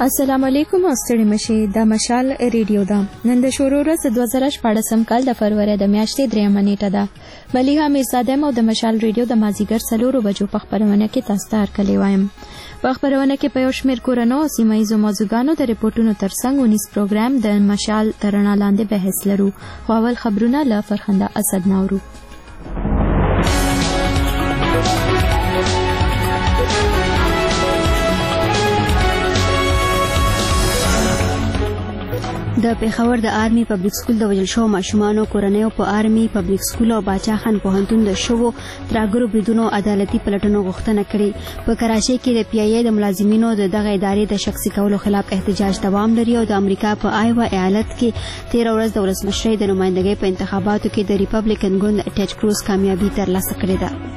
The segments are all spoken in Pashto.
السلام علیکم او ستړي مشه د مشال ریډیو دا نن د شروع ورځ 2014 کال د فروری د میاشتې 3 نیټه ده مليحه میرزاده مو د مشال ریډیو د مازیګر 4 بجو په خبرونه کې تاسو ته کلی وایم په خبرونه کې په یو شمېر کورونو سیمایي موضوعګانو د ریپورتونو ترڅنګ 19 پروګرام د مشال ترنا لاندې بحث لرو خو اول خبرونه له فرخنده اسد نورو د پیښور د آرمي پبلک سکول د وجل شو ماشومانو کورنیو په آرمي پبلک سکول او باچا خان پوهنتون د شوو تراګرو بریدونو عدالتي پلټنو غوښتنه کړې په کراچۍ کې د پی ای ای د ملازمینو دغه ادارې د شخصي کولو خلاف احتجاج دوام لري او د امریکا په آیوا ایالت کې 13 ورځ د ولسمشرۍ د نمائندګۍ په انتخاباتو کې د ریپبلیکن ګوند ټیډ کروز کامیابی ترلاسه کړې ده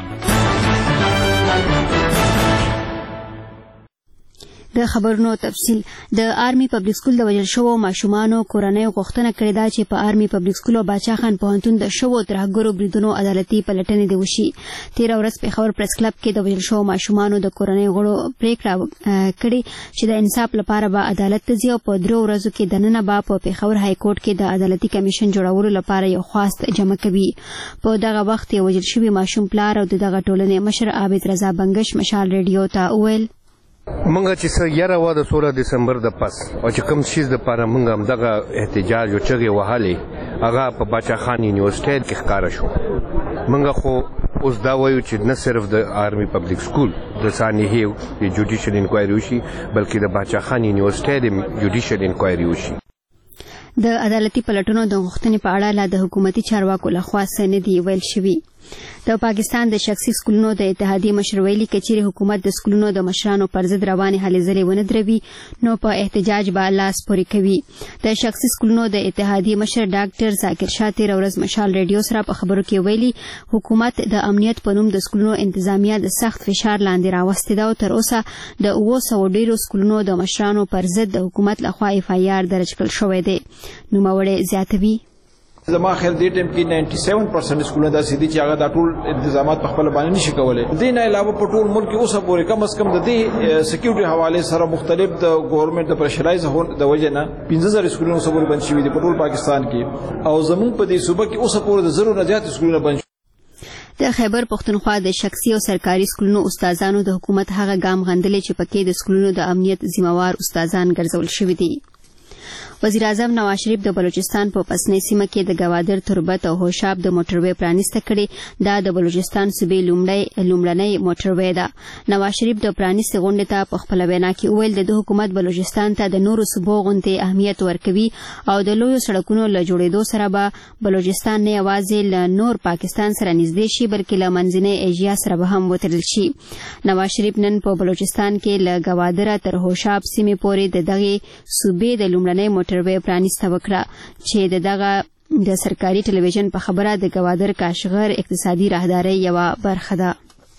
د خبرونو تفصیل د آرمي پبلک سکول د وجل شو ماشومانو کورنیو غوښتنه کړې ده چې په آرمي پبلک سکول او باچا خان پوهنتون د شوو ترهګرو بریدونو عدالتي پلټنې دی وشي 13 ورځ پیښور پریس کلب کې د وجل شو ماشومانو د کورنیو غړو پریکړه کړې چې د انصاف لپاره به عدالت ته ځي او په 3 ورځو کې د نن به په پیښور های کورټ کې د عدالتي کمیشن جوړولو لپاره یو خواست جمع کوي په دغه وخت یو وجل شوی ماشوم پلار او دغه ټولنې مشر عابد رضا بنگش مشال ریډیو ته وویل منګه چې یاره و د 16 دسمبر د پس او چې کوم شیز د پاره منګه هم دغه احتجاج او چغې وهلې هغه په باچا خان یونیورسيټي کې ښکارا شو منګه خو اوس دا وایو چې نه صرف د آرمي پبلک سکول د سانحې د جوډیشل انکوایري وشي بلکې د باچا خان یونیورسيټي د جوډیشل انکوایري وشي د عدالتي پلټنو د غوښتنې په اړه لا د حکومتي چارواکو لخوا څه نه دی ویل شوی د پاکستان د شخصي سکولونو د اتحادیې مشر ویلي کچېرې حکومت د سکولونو د مشرانو پر ضد روانې هلې ځلې ونه دروي نو په احتجاج به لاس پورې کوي د شخصي سکولونو د اتحادیې مشر ډاکټر ذاکر شاه 13 ورځ مشال ریډیو سره په خبرو کې ویلي حکومت د امنیت په نوم د سکولونو انتظامیه د سخت فشار لاندې راوستې ده او تر اوسه د 900 ډیرو سکولونو د مشرانو پر ضد د حکومت لخوا اف آی آر درج کړل شوی دی نوموړی زیاتوي زما خیر دې ټیم کې 97% سکولونه داسې دي چې هغه د ټول انتظامات په خپل باندې نشي کولای دې نه علاوه په ټول ملک کې اوسه پورې کم از کم د دې سکیورټي حواله سره مختلف د ګورنمنت د پرشرایز د وجه نه 15000 سکولونه اوسه پورې بند شوي دي په ټول پاکستان کې او زموږ په دې صوبه کې اوسه پورې د زرو نه زیات سکولونه بند د خیبر پختونخوا د شخصي او سرکاري سکولونو استادانو د حکومت هغه ګام غندلې چې پکې د سکولونو د امنیت ذمہوار استادان ګرځول شوي دي وزیر اعظم نواز شریف د بلوچستان په پسنۍ سیمه کې د گوادر تربت او هوشاب د موټروي پرانیسته کړي دا د بلوچستان صوبې لومړنۍ موټروي ده نواز شریف د پرانیستې غونډې ته په خپل وینا کې ویل د حکومت بلوچستان ته د نورو صوبو غونډې اهمیت ورکوي او د لویو سړکونو له جوړېدو سره به بلوچستان نه یوازې له نور پاکستان سره نږدې شي بلکې له منځنۍ ایشیا سره به هم وتړل شي نواز شریف نن په بلوچستان کې له گوادر تر هوشاب سیمې پورې د دغه صوبې د لومړنۍ موټروي پرانیسته وکړه چې دغه د سرکاري ټلویزیون په خبره د گوادر کاشغر اقتصادي راهداري یو برخه ده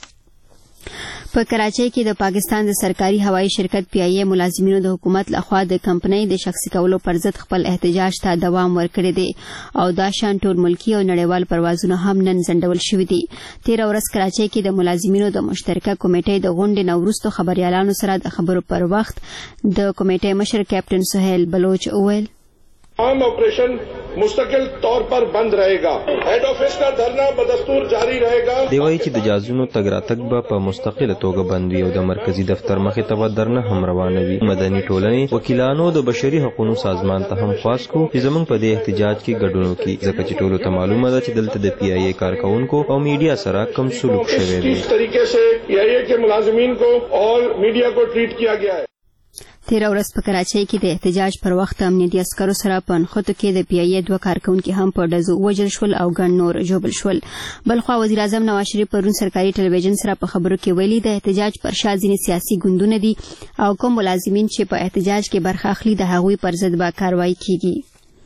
په کراچۍ کې د پاکستان د سرکاري هوایي شرکت پی ای ای ملازمینو د حکومت لخوا د کمپنۍ د شخصي کولو پر ضد خپل احتجاج ته دوام ورکړی دی او دا شان ټول ملکی او نړیوال پروازونه هم نن ځنډول شوي دي 13 ورځ کراچۍ کې د ملازمینو د مشترکه کمیټې د غونډې نه وروسته خبريالانو سره د خبرو پر وخت د کمیټې مشر کیپټن سہیل بلوچ وویل تمام آپریشن مستقل طور پر بند رہے گا ہیڈ آفس کا دھرنا بدستور جاری رہے گا دی وایي چې د جازونو تګ راتګ به په مستقله توګه بند وي او د مرکزی دفتر مخې ته به درنه هم روانه وي مدني ټولنې وکیلانو د بشري حقوقو سازمان ته هم خواست کو چې زموږ په دې احتجاج کې ګډون وکړي ځکه چې ټولو ته معلومه ده چې دلته د پی ای ای کارکونکو او میډیا سره کم سلوک شوی دی اس طریقے سے پی ای ای کے ملازمین کو اور میڈیا کو ټریټ کیا گیا ہے 13 ورځ په کراچۍ کې د احتجاج پر وخت امنیتي عسکرو سره په نښتو کې د پی ای ای 2 کارکونکي هم په ډزو وژل شول او ګڼ نور ژوبل شول بلخوا وزیر اعظم نواز شریف پرون سرکاري ټلویزیون سره په خبرو کې ویلي د احتجاج پر شا ځینې سیاسي ګوندونه دي او کوم ملازمین چې په احتجاج کې برخه اخلي د هغوی پر ضد به کاروایی کیږي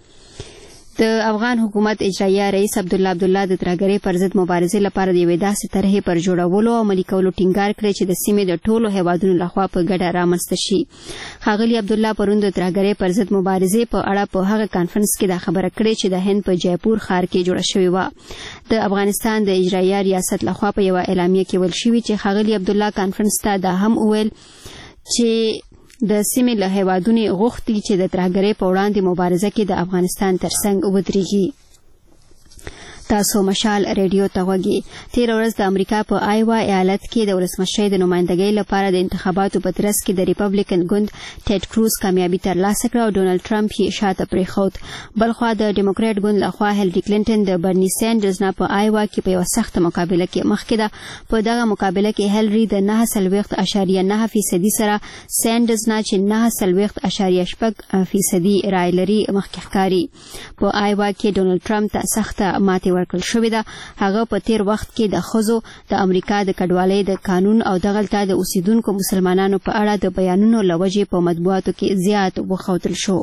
د افغان حکومت اجرایه رئیس عبدالله د ترهګرۍ پر ضد مبارزې لپاره د یوې داسې طرحې پر جوړولو او عملي کولو ټینګار کړی چې د سیمې د ټولو هیوادونو لخوا په ګډه رامنځته شي ښاغلي عبدالله پرون د ترهګرۍ پر ضد مبارزې په اړه په هغه کانفرنس کې دا خبره کړې چې د هند په جیپور ښار کې جوړه شوې وه د افغانستان د اجرایه ریاست لخوا په یوه اعلامیه کې ویل شوي چې ښاغلي عبدالله کانفرنس ته دا هم وویل چې د سیمې له هیوادونو غوښتي چې د ترهګرۍ په وړاندې مبارزه کې د افغانستان ترڅنګ ودرېږي. تاسو مشال ریډیو ته غوږی. تیر ورځ د امریکا په آیوا ایالت کې د ولسمشرۍ د نمائندګۍ لپاره د انتخاباتو په ترڅ کې د ریپبلیکن ګوند ټیډ کروز کامیابی ترلاسه کړه او ډونالد ټرمپ یې شاته پرېښود. بلخوا د ډیموکراټ ګوند لخوا هیلری کلینټن د برني سینډرز نه په آیوا کې په یو سخت مقابله کې مخکې ده. په دغه مقابله کې هیلری د 9.9% سره سینډرز نه چې 9.8% رای لري مخکې ښکاري. په آیوا کې ډونالد ټرمپ ته سخته ماتې ورکړل شوې ده. هغه په تیر وخت کې د ښځو د امریکا د کډوالۍ د قانون او دغلته د اوسیدونکو مسلمانانو په اړه د بیانونو له وجې په مطبوعاتو کې زیات وښودل شو.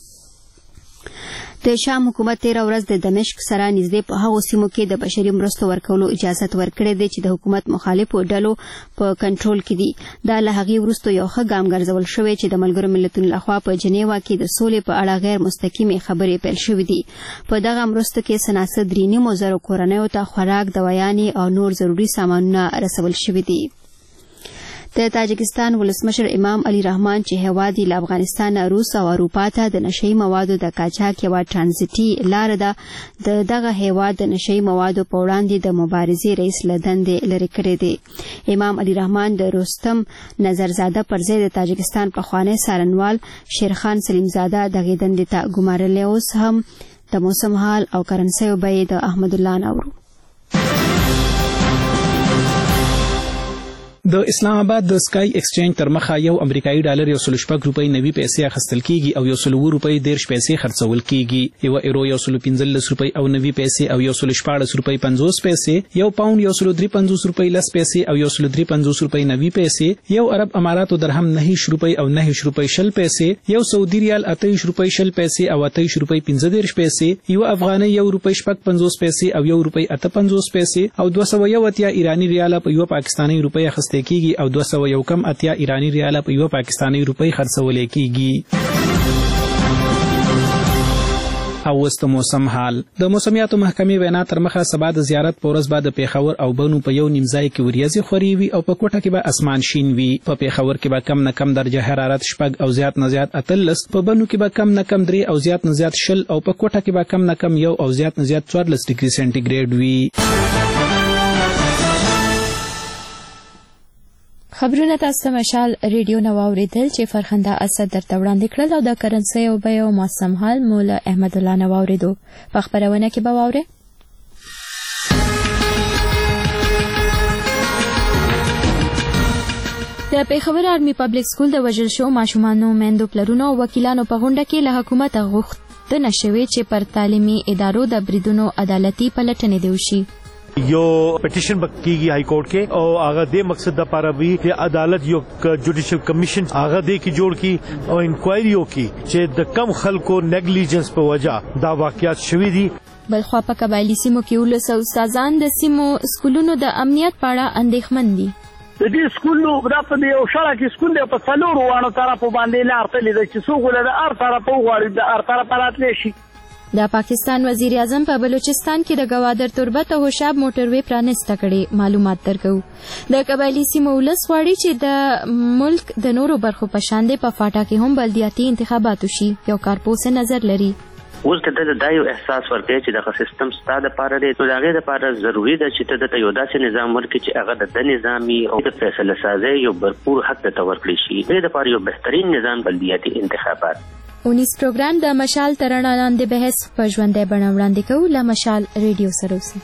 د شام حکومت تیر ورځ د دمشق سره نږدې په هغو سیمو کې د بشري مرستو ورکولو اجازه ورکړې ده چې د حکومت مخالفو ډلو په کنټرول کې دي. دا له هغې وروسته یو ښه ګام ګرځول شوی چې د ملګرو ملتونو لخوا په جنیوا کې د سولې په اړه غیر مستقیمې خبرې پیل شوې دي. په دغه مرستو کې سناسه 3.5 کورنیو ته خوراک، دوایانې او نور ضروري سامانونه رسول شوي دي. د تاجکستان ولسمشر امام علي رحمان چې هیواد یې له افغانستان، روس او اروپا ته د نشهیي موادو د قاچاق یوه ټرانزیټي لاره ده، د دغه هیواد د نشهیي موادو په وړاندې د مبارزې رئیس له دندې لرې کړی دی. امام علي رحمان د رستم نظرزاده پر ځای د تاجکستان پخوانی څارنوال شیرخان سلیمزاده دغې دندې ته ګمارلی. اوس هم د موسم حال او کرنسیو بیې د احمد الله نورو. د اسلام آباد د سکای ایکسچینج تر مخه یو امریکایي ډالر 1.6 روپۍ نوي پیسې اخیستل کیږي او 1.9 روپۍ 10 پیسې خرڅول کیږي. یو ایرو 1.15 روپۍ او نوي پیسې او 1.14 روپۍ 50 پیسې، یو پاوند 1.53 روپۍ 10 پیسې او 1.53 روپۍ 90 پیسې، یو عرب اماراتو درهم 9 روپۍ او 9 روپۍ 10 پیسې، یو سعودي ریال 28 روپۍ 10 پیسې او 28 روپۍ 15 پیسې، یو افغاني 1 روپۍ 50 پیسې او 1 روپۍ 58 پیسې او 280 ایرانی ریال په یو پاکستاني روپۍ اخیستل کیږي او 280 ایرانی ریال په یو پاکستاني روپۍ خرڅول کیږي. او وست موسم حال. د موسمیاتو محکمې وینا تر مخه سبا د زیارت په ورځ بعد پیښور او بنو په یو نیم ځای کې وریځې خوري وي او په کوټه کې به اسمان شین وي. په پیښور کې به کم نه کم درجه حرارت 6 او زیات نه زیات 13، په بنو کې به کم نه کم 3 او زیات نه زیات 0 او په کوټه کې به کم نه کم 1 او زیات نه زیات 14 ډیګري سنټیګریډ وي. خبرونه تاسو مشال ریډیو نو اوریدل چې فرخنده اسد درته وړاندې کړل او د کرنسي او بیو موسم حال مولا احمد الله نو اوریدو. په خبرونه کې به واورئ د پیښور آرمي پبلک سکول د وژل شو ماشومانو، میندو، پلرونو او وکیلانو په غونډه کې له حکومت غوښتنه شوې چې پر تعلیمي ادارو د بریدونو عدالتي پلټنې دی وشي. یو پټیشن بکیږي هائی کورٹ کې او هغه د مقصد د لپاره وی چې عدالت یو جوډیشل کمیشن هغه د کی جوړ کی او انکوایری وکي چې د کم خلکو نیګلیجنس په وجہ دا واقعیت شوي دي. بلخوا په قبایلی سیمو کې ولس او استادان د سیمو سکولونو د امنیت په اړه اندېښمن دي. د دې سکولو راته د یو شړه کې سکول دی په څلورو وانو طرف باندې لار تللی د چې څوک له هر طرف وغواړي د هر طرف راتلی شي. د پاکستان وزیر اعظم په بلوچستان کې د گوادر تربت او شاب موټروي پرانسته کړي. معلومات درکو. د قبایلی سیمو ولس غواړي چې د ملک د نورو برخو په شان په فاټا کې هم بلدیاتي انتخابات وشي. یو کارپوس نظر لري. اوس د یو احساس ورکړي چې د سیستم ستاده لپاره دی، نو هغه لپاره ضروری ده چې د یو داسې نظام ورکړي چې هغه د نظامی او د فیصله سازي یو بھرپور حق ته ورکړي شي. د لپاره یو بهترین نظام بلدیاتي انتخابات. 19 پروګرام د مشال ترانه لاندې بحث په ژوندۍ بڼه وړاندې کوو. له مشال ریډیو سره اوسئ.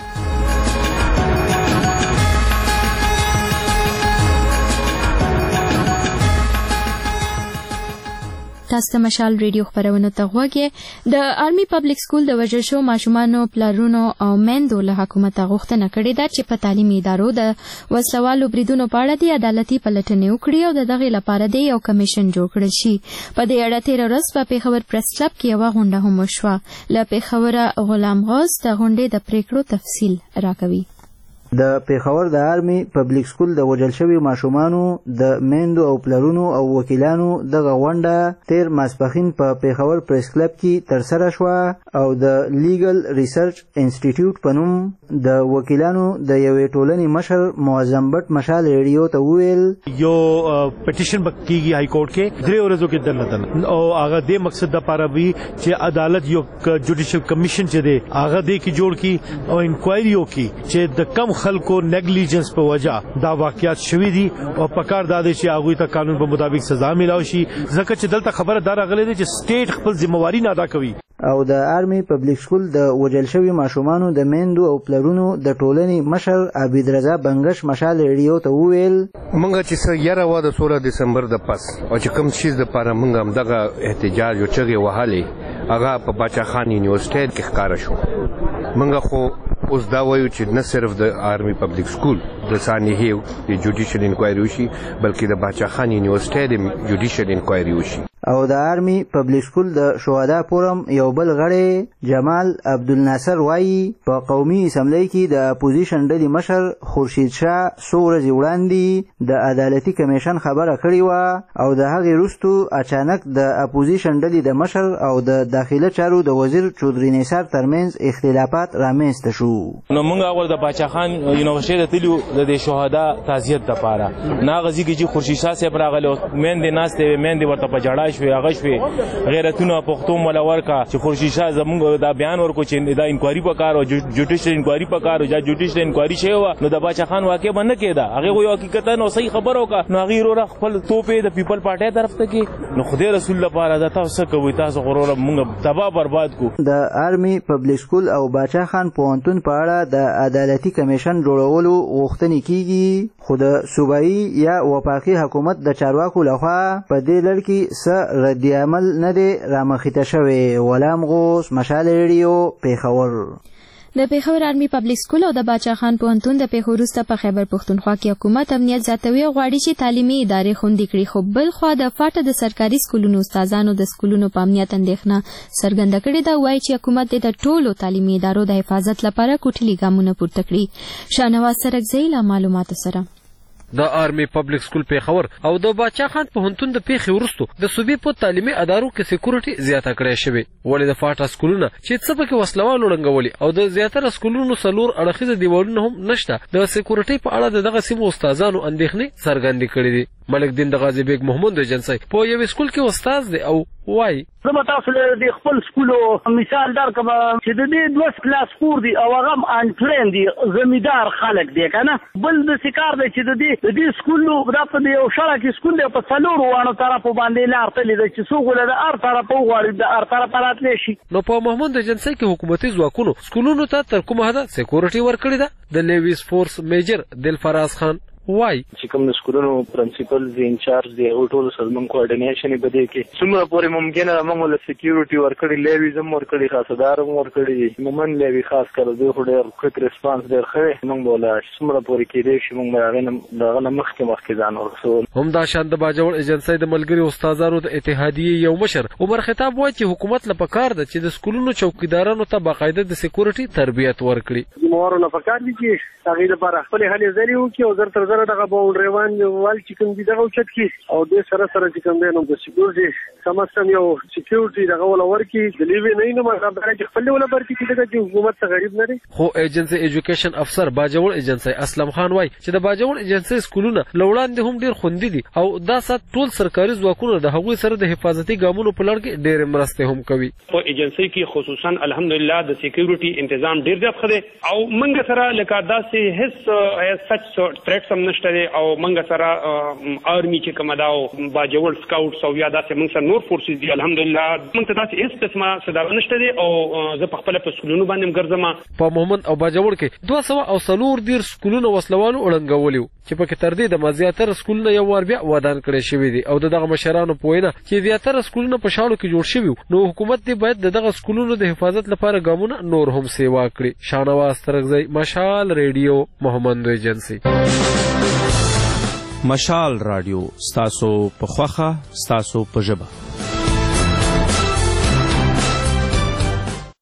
تاسو مشال ریډیو خبرونه ته غوږی. د آرمي پبلک سکول د وژل شو ماشومانو، پلرونو او میندو له حکومت غوښتنه کړې ده چې په تعلیمي ادارو د وسلوالو بریدونو په اړه د عدالتي پلټنې وکړي او د دغې لپاره د یو کمیشن جوړ کړل شي. په دې اړه تېره ورځ په پیښور پریس کلب کې یوه غونډه هم وشوه. له پیښوره غلام غوث د غونډې د پریکړو تفصیل راکوي. د پیښور د آرمي پبلک سکول د وژل شوي ماشومانو د میندو او پلرونو او وکیلانو دغه غونډه تیر ماسپښین په پیښور پریس کلب کې ترسره شوه او د لیګل ریسرچ انسټیټیوټ په نوم د وکیلانو د یوې ټولنې مشر معظم بټ مشال ریډیو ته وویل یو پټیشن کیږي های کورټ کې درې ورځو کې دنه او هغه د مقصد د لپاره وی چې عدالت یو جوډیشل کمیشن چې دی هغه د کی جوړ کی او انکوایری وکي چې د کم خلکو نیګلیجنس په وجہ دا واقعیات شوي دي او پکار دادې چې هغه ته قانون په مطابق سزا ملاوي شي ځکه چې دلته خبره دار غلې دي چې سټیټ خپل ذمہواری نه ادا کوي او د آرمي پبلک سکول د وژل شوي ماشومانو د میندو او پلرونو د ټولنې مشر عبید رضا بنگش مشال ریډیو ته وویل مونږ چې سره یاره وا د 16 دسمبر د پس او چې کوم شیز د لپاره مونږ هم دغه احتجاج او چغې وهلې هغه په باچا خان یونیورسيټي کې ښکارا شو مونږ خو اوس دا وایو چې نه صرف د آرمي پبلک سکول د سانحې د جوډیشل انکوایری وشي بلکې د باچا خان یونیورسيټي د جوډیشل انکوایری وشي او د آرمي پبلک سکول د شهدا فورم یو بل غړی جمال عبدالناصر وایي په قومي اسمبلی کې د اپوزیشن ډلې مشر خورشید شاه څو ورځې وړاندې د عدالتي کمیشن خبره کړې وه او د هغې وروستو اچانک د اپوزیشن ډلې د مشر او د داخله چارو د وزیر چودري نثار ترمنځ اختلافات رامنځته شو نو موږ اول د باچا خان یونیورسيټي ته تللو د شهدا تعزیت لپاره نه غزي کې چې خورشید شاه صاحب راغلی مېندې ناستې مېندې ورته په جړا شوې هغه شوې غیرتونه پښتو مولا ورکا چې خورشید شاه زموږ دا بیان ورکو چې دا انکوایری پکار او جوډیشل انکوایری پکار او جوډیشل انکوایری شوی و نو د باچا خان واقع باندې کېده هغه یو حقیقتا نو صحیح خبر وکا نو هغه ورو خپل توپې د پیپل پارټي طرف ته کې نو خدای رسول لپاره دا تاسو کوي تاسو غرور موږ تباہ برباد کو د آرمي پبلک سکول او باچا خان پوهنتون په اړه د عدالتي کمیشن جوړولو غوښتنې کیږي خو د صوبایي یا وفاقي حکومت د چارواکو لخوا په دې لړ کې څه رد عمل نه دی رامخته شوی غلام غوث مشال ریډیو پیښور د پیښور آرمي پبلک سکول او د باچا خان پوهنتون د پیښور وروسته په خیبر پښتونخوا کې حکومت امنیت زیاتوي او غواړي چې تعلیمي ادارې خوندي کړي خو بل خوا د فاټه د سرکاري سکولونو استادانو د سکولونو په امنیت اندېښنه څرګنده کړې ده وایي چې حکومت د ټولو تعلیمي ادارو د حفاظت لپاره کوټلي ګامونه پورته کړي شاهنواز سرکزی له معلوماتو سره د آرمي پبلک سکول پیښور او د باچا خان پوهنتون د پیښې وروستو د صوبې په تعلیمي ادارو کې سکیورټي زیاته کړې شوې ولې د فاټا سکولونه چې څه پکې وسلوالو ړنګولي او د زیاتره سکولونو څلور اړخیزه دیوالونه هم نشته د سکیورټي په اړه دغه سیمو استادانو اندېښنې څرګندې کړې دي ملک دین د غازی بیگ محمد ایجنسی په یو سکول کې استاد دی او وای زه به تاسو له د خپل سکولو مثال درکړم چې د دې دوه کلاس کور دي او هغه انټرین دي زمیندار خلک دي کنه بل د سکار دی چې د دې سکولو په یو شړه کې سکول دی په څلورو وانه طرفو باندې لار تللی دی چې څوک له هر طرفه وغواړي د هر طرفه راتلی شي نو په محمد ایجنسی کې حکومتي ځواکونو سکولونو ته تر کومه حده سکیورټي ورکړې ده د لیویس فورس میجر دلفراز خان وای چې کوم د سکولونو پرنسپل دی انچارج دی او ټول سره موږ کوارډینیشن به دی کې څومره پورې ممکنه موږ له سکیورټي ورکړي لیوی زم ورکړي خاصدار ورکړي مومن لیوی خاص کړو دوی خو ډېر کویک ریسپانس ډېر ښه موږ بوله څومره پورې کېدی شي موږ دغه نه مخکې ځان ورسول هم دا شان د باجوړ ایجنسی د ملګري استادانو د اتحادیې یو مشر عمر خطاب وایي چې حکومت له پکار ده چې د سکولونو چوکیدارانو ته باقاعده د سکیورټي تربیت ورکړي مور له پکار دي چې هغه لپاره خپل هلې ځلې وکړي او زر تر زر دغه باونډریوان وال چې کوم دي دغه اوچت کی او د سره چې کوم دی نو د سکیورټي سمستم یو سکیورټي دغه ولا ورکی د لیوی نه نو مطلب دا چې خپل ولا ورکی چې دغه حکومت ته غریب نه دی خو ایجنسی ایجوکیشن افسر باجوړ ایجنسی اسلم خان وای چې د باجوړ ایجنسی سکولونه لوړاندې هم ډیر خوندي دي او دا سات ټول سرکاري ځواکونه د هغوی سره د حفاظتي ګامونو په لړ کې ډېر مرسته هم کوي په ایجنسی کې خصوصا الحمدلله د سکیورټي تنظیم ډیر زیات خده او منګ سره لکه داسې هیڅ سچ ثریټ سم نشته او منګ سره آرمي چې کوم داو باجوړ سکاوټس او یا داسې منګ سره نور فورسز دي الحمدلله منګ ته داسې هیڅ قسمه صداو نشته او زه په خپل په سکولونو باندې ګرځم په محمد او باجوړ کې 240 سکولونه وسلوالو وړنګولیو چې په کې تر دې د مزیاتره سکولونه یو ور بیا ودان کړي شوی دي او دغه مشرانو پوینه چې زیاتره سکولونه په شاړو کې جوړ شوی نو حکومت دې باید دغه سکولونو د حفاظت لپاره ګامونه نور هم سیوا کړي شاهنواز ترغزی مشال ریډیو محمد ایجنسی مشال رادیو ستاسو په خوخه ستاسو په ژبه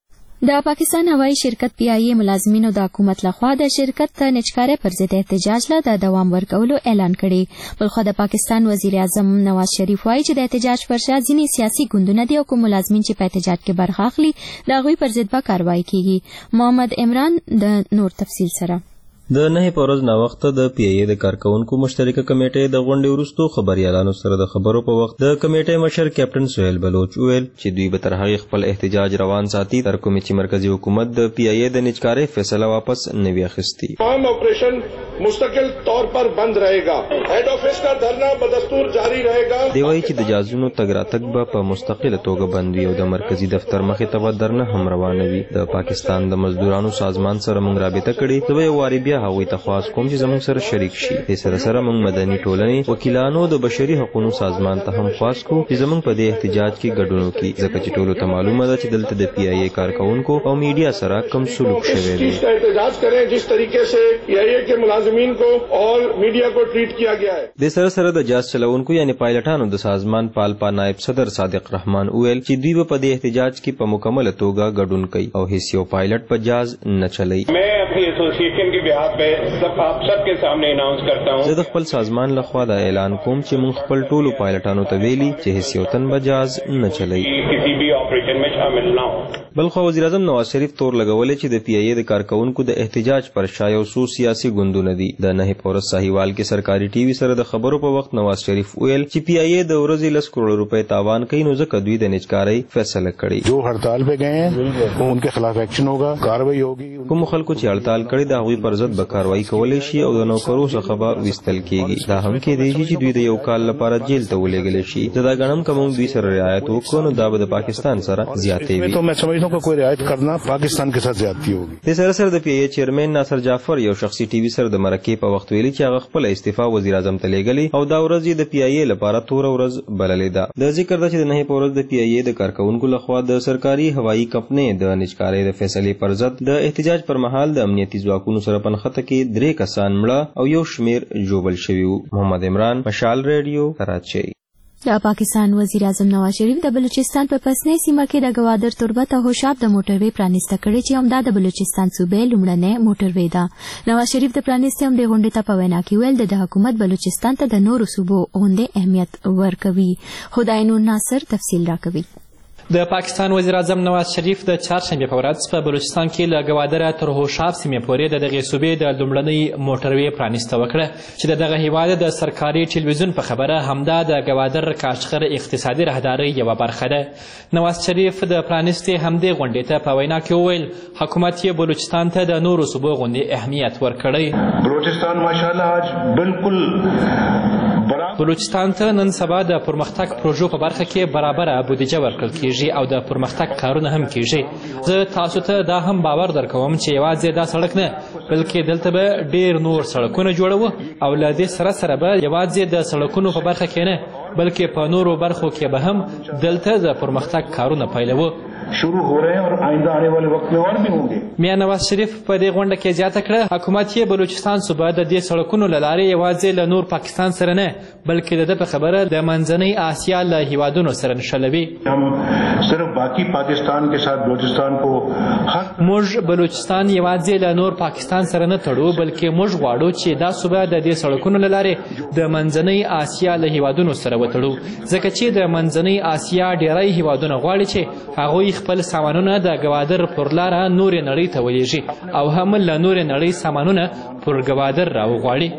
د پاکستان هوایی شرکت PIA ملازمینو د حکومت لخوا د شرکت ته نجکارۍ پر ضد احتجاج له د دوام ورکولو اعلان کړی. بلخوا د پاکستان وزیر اعظم نواز شریف وایي چې د احتجاج پر شا ځینې سیاسي ګوندونه دي او کوم ملازمین چې په احتجاج کې برخه اخلي د هغوی پر ضد به کاروایی کیږي. محمد عمران د نور تفصیل سره. د 9 په ورځ ناوخته د PIA د کارکونکو مشترکه کمیټې د غونډې وروسته خبريالانو سره د خبرو په وخت د کمیټې مشر کیپټن سهیل بلوچ ویل چې دوی به تر هغې خپل احتجاج روان ساتي تر کومې چې مرکزی حکومت د PIA د نجکارۍ فیصله واپس نه وي اخیستې. تمام آپریشن مستقل طور پر بند رہے گا. هیڈ آفس کا دھرنا بدستور جاری رہے گا. دی وایي چې د جازونو تګ راتګ به په مستقله توګه بند وي او د مرکزی دفتر مخې ته به درنه هم روانه وي. د پاکستان د مزدورانو سازمان سره موږ رابطه کړې. زه به یو وارې بیا هغوی ته خواست کوم چې زموږ سره شریک شي. دې سره سره موږ مدني ټولنې وکیلانو د بشري حقوقو سازمان ته هم خواست کوو چې زموږ په دې احتجاج کې ګډون وکړي ځکه چې ټولو ته معلومه ده چې دلته د PIA کارکونکو او میډیا سره کم سلوک شوی دی. احتجاج کریں جس طریقے سے PIA کے ملازمین کو اور میڈیا کو ټریټ کیا گیا ہے. د سره سره د جاز چلونکو یعنی پایلټانو د سازمان پالپا نائب صدر صادق رحمان ویل چې دوی په دې احتجاج کې په مکمل توګه ګډون کوي او هیڅ یو پایلټ په جاز نه چلوي. میں اپنی ایسوسییشن کی بہاد پہ آپ سب کے سامنے اناؤنس کرتا ہوں. زه د خپل سازمان لخوا دا اعلان کوم چې موږ خپل ټولو پایلټانو ته ویلي چې هیڅ یو تن به جاز نه چلوي. کسی بھی آپریشن میں شامل نہ ہو. بلخوا وزیر اعظم نواز شریف تور لګولې چې د PIA د کارکونکو د احتجاج پر شا یو څو سیاسي ګوندونه دي. د 9 په ورځ ساهیوال کې سرکاري ټي وي سره د خبرو په وخت نواز شریف ویل چې PIA د ورځې 10 کروڑ روپے تاوان کوي نو ځکه دوی د نجکارۍ فیصله کړې. جو ہڑتال پہ گئے ہیں ان کے خلاف ایکشن ہوگا، کاروائی ہوگی. کوم خلکو چې هړتال کړي د هغوی پر ضد به کاروایی کولی شي او د نوکرو څخه به ویستل کیږي. دا هم کېدای شي چې دوی د یو کال لپاره جیل ته ولېږل شي. زه دا ګڼم که موږ دوی سره رعایت وکړو نو دا به د پاکستان سره زیاتې وي. تو میں سمجھتا ہوں کہ کوئی رعایت کرنا پاکستان کے ساتھ زیادتی ہوگی. د سره سره د PIA چیرمن ناصر جعفر یو شخصي ټي وي سره د مرکې په وخت ویلي چې هغه خپل استعفا وزیر اعظم ته لېږلې او دا ورځ د PIA لپاره تور ورځ بللې ده. د ذکر ده چې د 9 په ورځ د PIA د کارکونکو لخوا د سرکاري هوایي کمپنۍ د نجکارۍ د فیصلې پر ضد د احتجاج پر مهال د امنیتي ځواکونو سره په نښته کې 3 کسان مړه او یو شمیر ژوبل شوي وو. محمد عمران، مشال ریډیو، کراچۍ. د پاکستان وزیر اعظم نواز شریف د بلوچستان په پسنۍ سیمه کې د ګوادر تربت او هوشاب د موټروي پرانیسته کړې چې همدا د بلوچستان صوبې لومړنۍ موټروي ده. نواز شریف د پرانیستې همدې غونډې ته په وینا کې ویل د حکومت بلوچستان ته د نورو صوبو غوندې اهمیت ورکوي. خدای نور ناصر تفصیل راکوي. د پاکستان وزیر اعظم نواز شریف د چهارشنبې په ورځ په بلوچستان کې له ګوادره تر هوشاب سیمې پورې د دغې صوبې د لومړنۍ موټروي پرانیسته وکړه چې د دغه هیواد د سرکاري ټلویزیون په خبره همدا د ګوادر کاشغر اقتصادي راهدارۍ یوه برخه ده. نواز شریف د پرانیستې همدې غونډې ته په وینا کې وویل حکومت یې بلوچستان ته د نورو صوبو غوندې اهمیت ورکړی. بلوچستان ماشاءالله آج بالکل بلوچستان ته نن سبا د پرمختګ پروژو په برخه کې برابره بودیجه ورکړل کیږي او د پرمختګ کارونه هم کیږي. زه تاسو ته دا هم باور درکوم چې یوازې دا سړک نه بلکې دلته به ډیر نور سړکونه جوړوو او له دې سره سره به یوازې د سړکونو په برخه کې نه بلکې په نورو برخو کې به هم دلته د پرمختګ کارونه پیلوو. شروع ہو رہے ہیں اور آئندہ آنے والے وقت میں اور بھی ہوں گے. میا نواز شریف په دې غونډه کې زیاته کړه حکومت یې بلوچستان صوبه د دې سړکونو له لارې یوازې له نور پاکستان سره نه بلکې د ده په خبره د منځنۍ آسیا له هیوادونو سره نښلوي. ہم صرف باقی پاکستان کے ساتھ بلوچستان کو موږ بلوچستان یوازې له نور پاکستان سره نه تړو بلکې موږ غواړو چې دا صوبه د دې سړکونو له لارې د منځنۍ آسیا له هیوادونو سره وتړو ځکه چې د منځنۍ آسیا ډیری هیوادونه غواړي چې هغوی خپل سامانونه د ګوادر پر لاره نورې نړۍ ته ولیږي او هم له نورې نړۍ سامانونه پر ګوادر راوغواړي.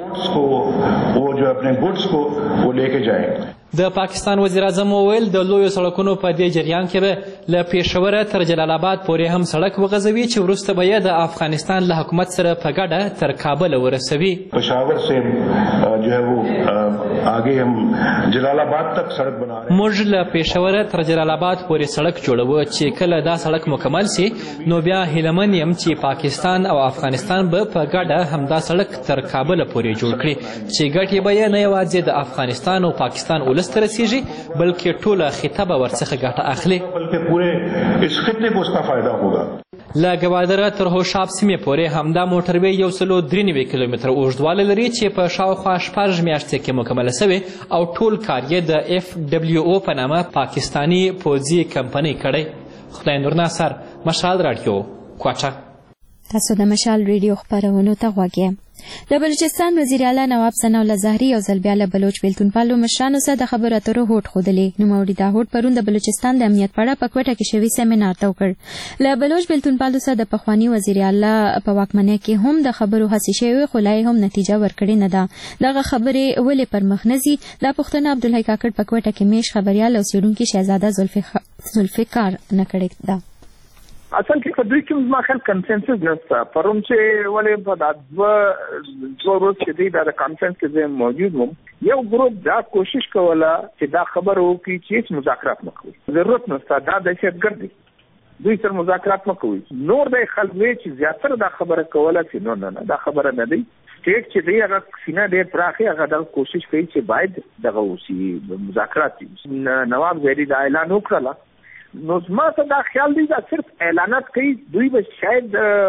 د پاکستان وزیر اعظم وویل د لویو سړکونو په دې جریان کې به له پېښوره تر جلال آباد پورې هم سړک وغځوي چې وروسته به یې د افغانستان له حکومت سره په ګډه تر کابل ورسوي. پشاور سے جو ہے وہ آگے ہم جلال آباد تک سڑک بنا رہے ہیں. موږ له پېښوره تر جلال آباد پورې سړک جوړوو چې کله دا سړک مکمل سي نو بیا هیلمن یم چې پاکستان او افغانستان به په ګډه همدا سړک تر کابل پورې جوړ کړي چې ګټې به یې نه یوازې د افغانستان او پاکستان ولس ته رسیږي بلکې ټوله خطه به ورڅخه ګټه اخلي. بلکې پورے اس خطے کو اس کا فائدہ ہوگا. له ګوادره تر هوشاب سیمې پورې همدا موټروي 193 کیلومتره اوږدوالی لري چې په شاوخوا 14 میاشتې کې مکمله سوې او ټول کار یې د FWO په نامه پاکستاني پوځي کمپنۍ کړی. خدای نور ناصر، مشال رادیو، کوټه. تاسو د مشال ریډیو خبرونو ته غوږ یاست. د بلوچستان وزیر اعلی نواب ثناء الله زهري یو ځل بیا له بلوچ بیلتون پالو مشرانو سره د خبرو اترو هوډ ښودلی. نوموړي دا هوډ پرون د بلوچستان د امنیت په اړه په کوټه کې شوي سیمینار ته وکړ. له بلوچ بیلتون پالو سره د پخواني وزیر اعلی په واکمنۍ کې هم د خبرو هڅې شوې خو لا هم نتیجه ورکړې نه ده. دغه خبرې ولې پر مخ نه ځي؟ دا پوښتنه عبدالحی کاکړ په کوټه کې میش خبریال او څېړونکي شهزاده ذوالفقار نه کړې ده. اصل کې په دوی کې زما خیال کنسنسس نشته. پرون چې ولې په دا دوه ورځې کې دی دا کانفرنس کې موجود وم، یو ګروپ دا کوشش کوله چې دا خبره وکړي چې هیڅ مذاکرات نه کوي، ضرورت نشته، دا دهشتګرد دي، دوی سره مذاکرات نه کوي. نور د خلک وی چې زیاتره دا خبره کوله چې نه دا خبره نه دی. سټیټ چې دی هغه سینه ډېر پراخه هغه دا کوشش کوي چې باید دغه وسی مذاکرات. نواب زهري دا اعلان وکړه، نو زما ته دا خیال دی دا صرف اعلانات کوي، دوی به شاید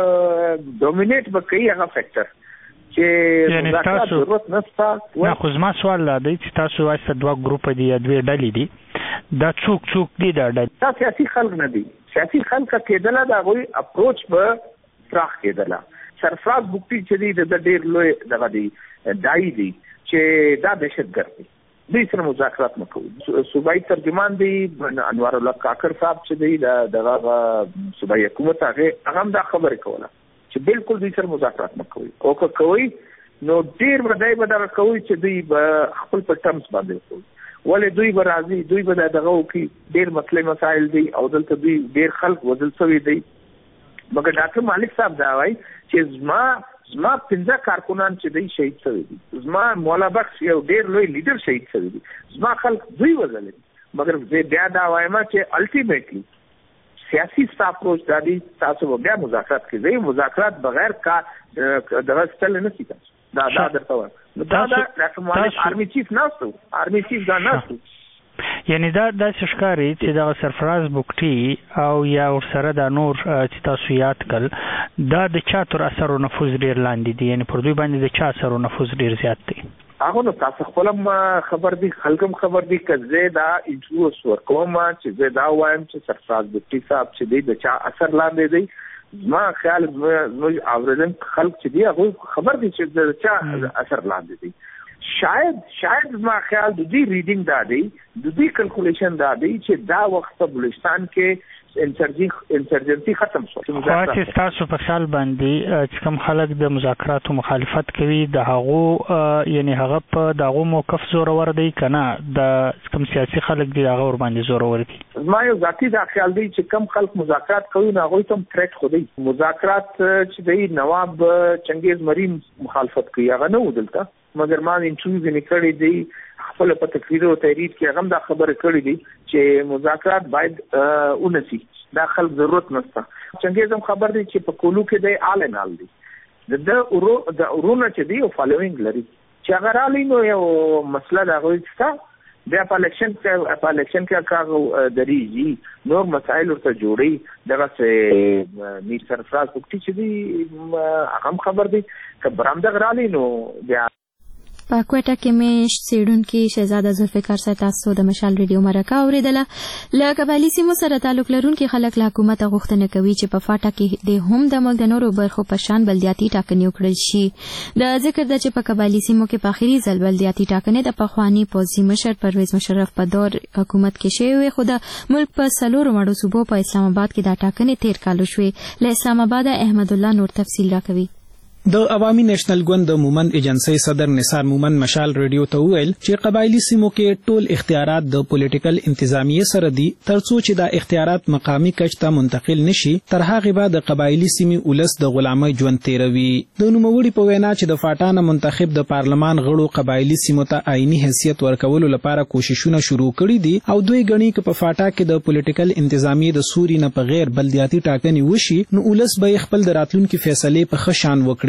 ډومینیټ به کوي هغه فیکٹر چې مذاکرات ضرورت نشته. نه خو زما سوال دی چې تاسو وایسته دوه ګروپ دي یا دوه ډلې دي، دا څوک دي دا ډلې؟ دا سیاسي خلک نه دي، سیاسي خلک کېدله دا غوي اپروچ به پراخ کېدله. سرفراز بوکټي چې دی د ډېر لوی دغه دی دای دی چې دا دهشتګرد دی، دوی سره مذاکرات نه کوي. صوبایي ترجمان دی انوار الله کاکر صاحب چې دی دغه صوبایي حکومت هغه هم دا خبرې کوله چې بالکل دوی سره مذاکرات نه کوي، او که کوي نو ډېر بدای به دغه کوي چې دوی به خپل په ټرمز باندې کوي. ولې دوی به راځي، دوی به دغه وکړي، ډېر مسلې مسایل دی او دلته دوی ډېر خلک وژل شوي دی. مګر ډاکټر مالک صاحب دا وایي چې زما 15 کارکونان چې دی شهید شوي دي، زما مولا بخش یو ډېر لوی لیډر شهید شوي دي، زما خلک دوی وژلي دي. مګر زه بیا دا وایم چې الټیمیټلی سیاسي اپروچ دا دی، تاسو بیا مذاکرات کوي، مذاکرات بغیر کا دغه ستل نه شي. دا درته وایم نو دا ډاکټر مالک آرمی چیف ناستو، آرمی چیف دا ناستو. یعنی دا ښکاري چې دغه سرفراز بوکټي او یا ورسره دا نور چې تاسو یاد کړل دا د چا تر اثر او نفوذ ډېر لاندې دي، یعنی پر دوی باندې د چا اثر او نفوذ ډېر زیات دی. هغه نو تاسو خپلم خبر دي، خلکم خبر دي که زه دا انټرویو ورکوم چې زه دا وایم چې سرفراز بوکټي صاحب چې دی د چا اثر لاندې دی. زما خیال زموږ اوریدن خلک چې دی هغه خبر دي چې د چا اثر لاندې دی. شاید زما خیال د دې ریډینګ دا دی، د دې کلکولیشن دا دی چې دا وخت په بلوچستان کې انسرجنسي ختم شو. چې تاسو په خیال باندې چې کوم خلک د مذاکراتو مخالفت کوي د هغو یعنی هغه په دغه موقف زورور دی کنه د کوم سیاسي خلک دی هغه ور باندې زورور دي؟ زما یو ذاتي دا خیال دی چې کم خلک مذاکرات کوي نه هغوی ته تھریټ خو دی. مذاکرات چې دی نواب چنګیز مریم مخالفت کوي هغه نه ودلته، مګر ما انټرویو ځینې کړی دی خپل په تقریر او تحریر کې هغه دا خبره کړې دي چې مذاکرات باید ونسي، دا خلک ضرورت نشته. چنګیز هم خبر دی چې په کولو کې دی آل ان آل دی د ورونه چې دی او فالوینګ لري چې هغه رالی نو یو مسله دا غوي چې بیا په الیکشن کې کار دریږي، نور مسایل ورته جوړي. دغه میر سرفراز بوکټي چې دی هغه خبر دی که برامده رالی نو بیا په کوټه کې مې څېړونکي شهزاده ذوالفقار سره تاسو د مشال ریډیو مرکه اوریدله. له قبایلي سیمو سره تعلق لرونکي خلک له حکومته غوښتنه کوي چې په فاټا کې د هم د ملک د نورو برخو په شان بلدیاتي ټاکنې وکړل شي. د ذکر ده چې په قبایلي سیمو کې په آخري ځل بلدیاتي ټاکنې د پخواني پوځي مشر پرویز مشرف په دور حکومت کې شوې وې، خو د ملک په 4 مړو صوبو په اسلام آباد کې دا ټاکنې تیر کال وشوې. له اسلام آباد احمد الله نور تفصیل راکوي. د عوامي نېشنل ګوند د مومند ایجنسی صدر نثار مومند مشال ریډیو ته وویل چې قبایلی سیمو کې ټول اختیارات د پولیټیکل انتظامیه سره دي، ترڅو چې دا اختیارات مقامی کچ ته منتقل نشي تر هغه بعد د قبایلی سیمې ولس د غلامۍ ژوند تیروي. د نوموړي په وینا چې د فاټانه منتخب د پارلمان غړو قبایلی سیمو ته آئینی حیثیت ورکولو لپاره کوششونه شروع کړي دي او دوی غني چې په فاټا کې د پولیټیکل انتظامیه د سوري نه په غیر بلدیاتي ټاکنې وشي نو ولس به خپل د راتلونکو فیصلې په ښه شان وکړي.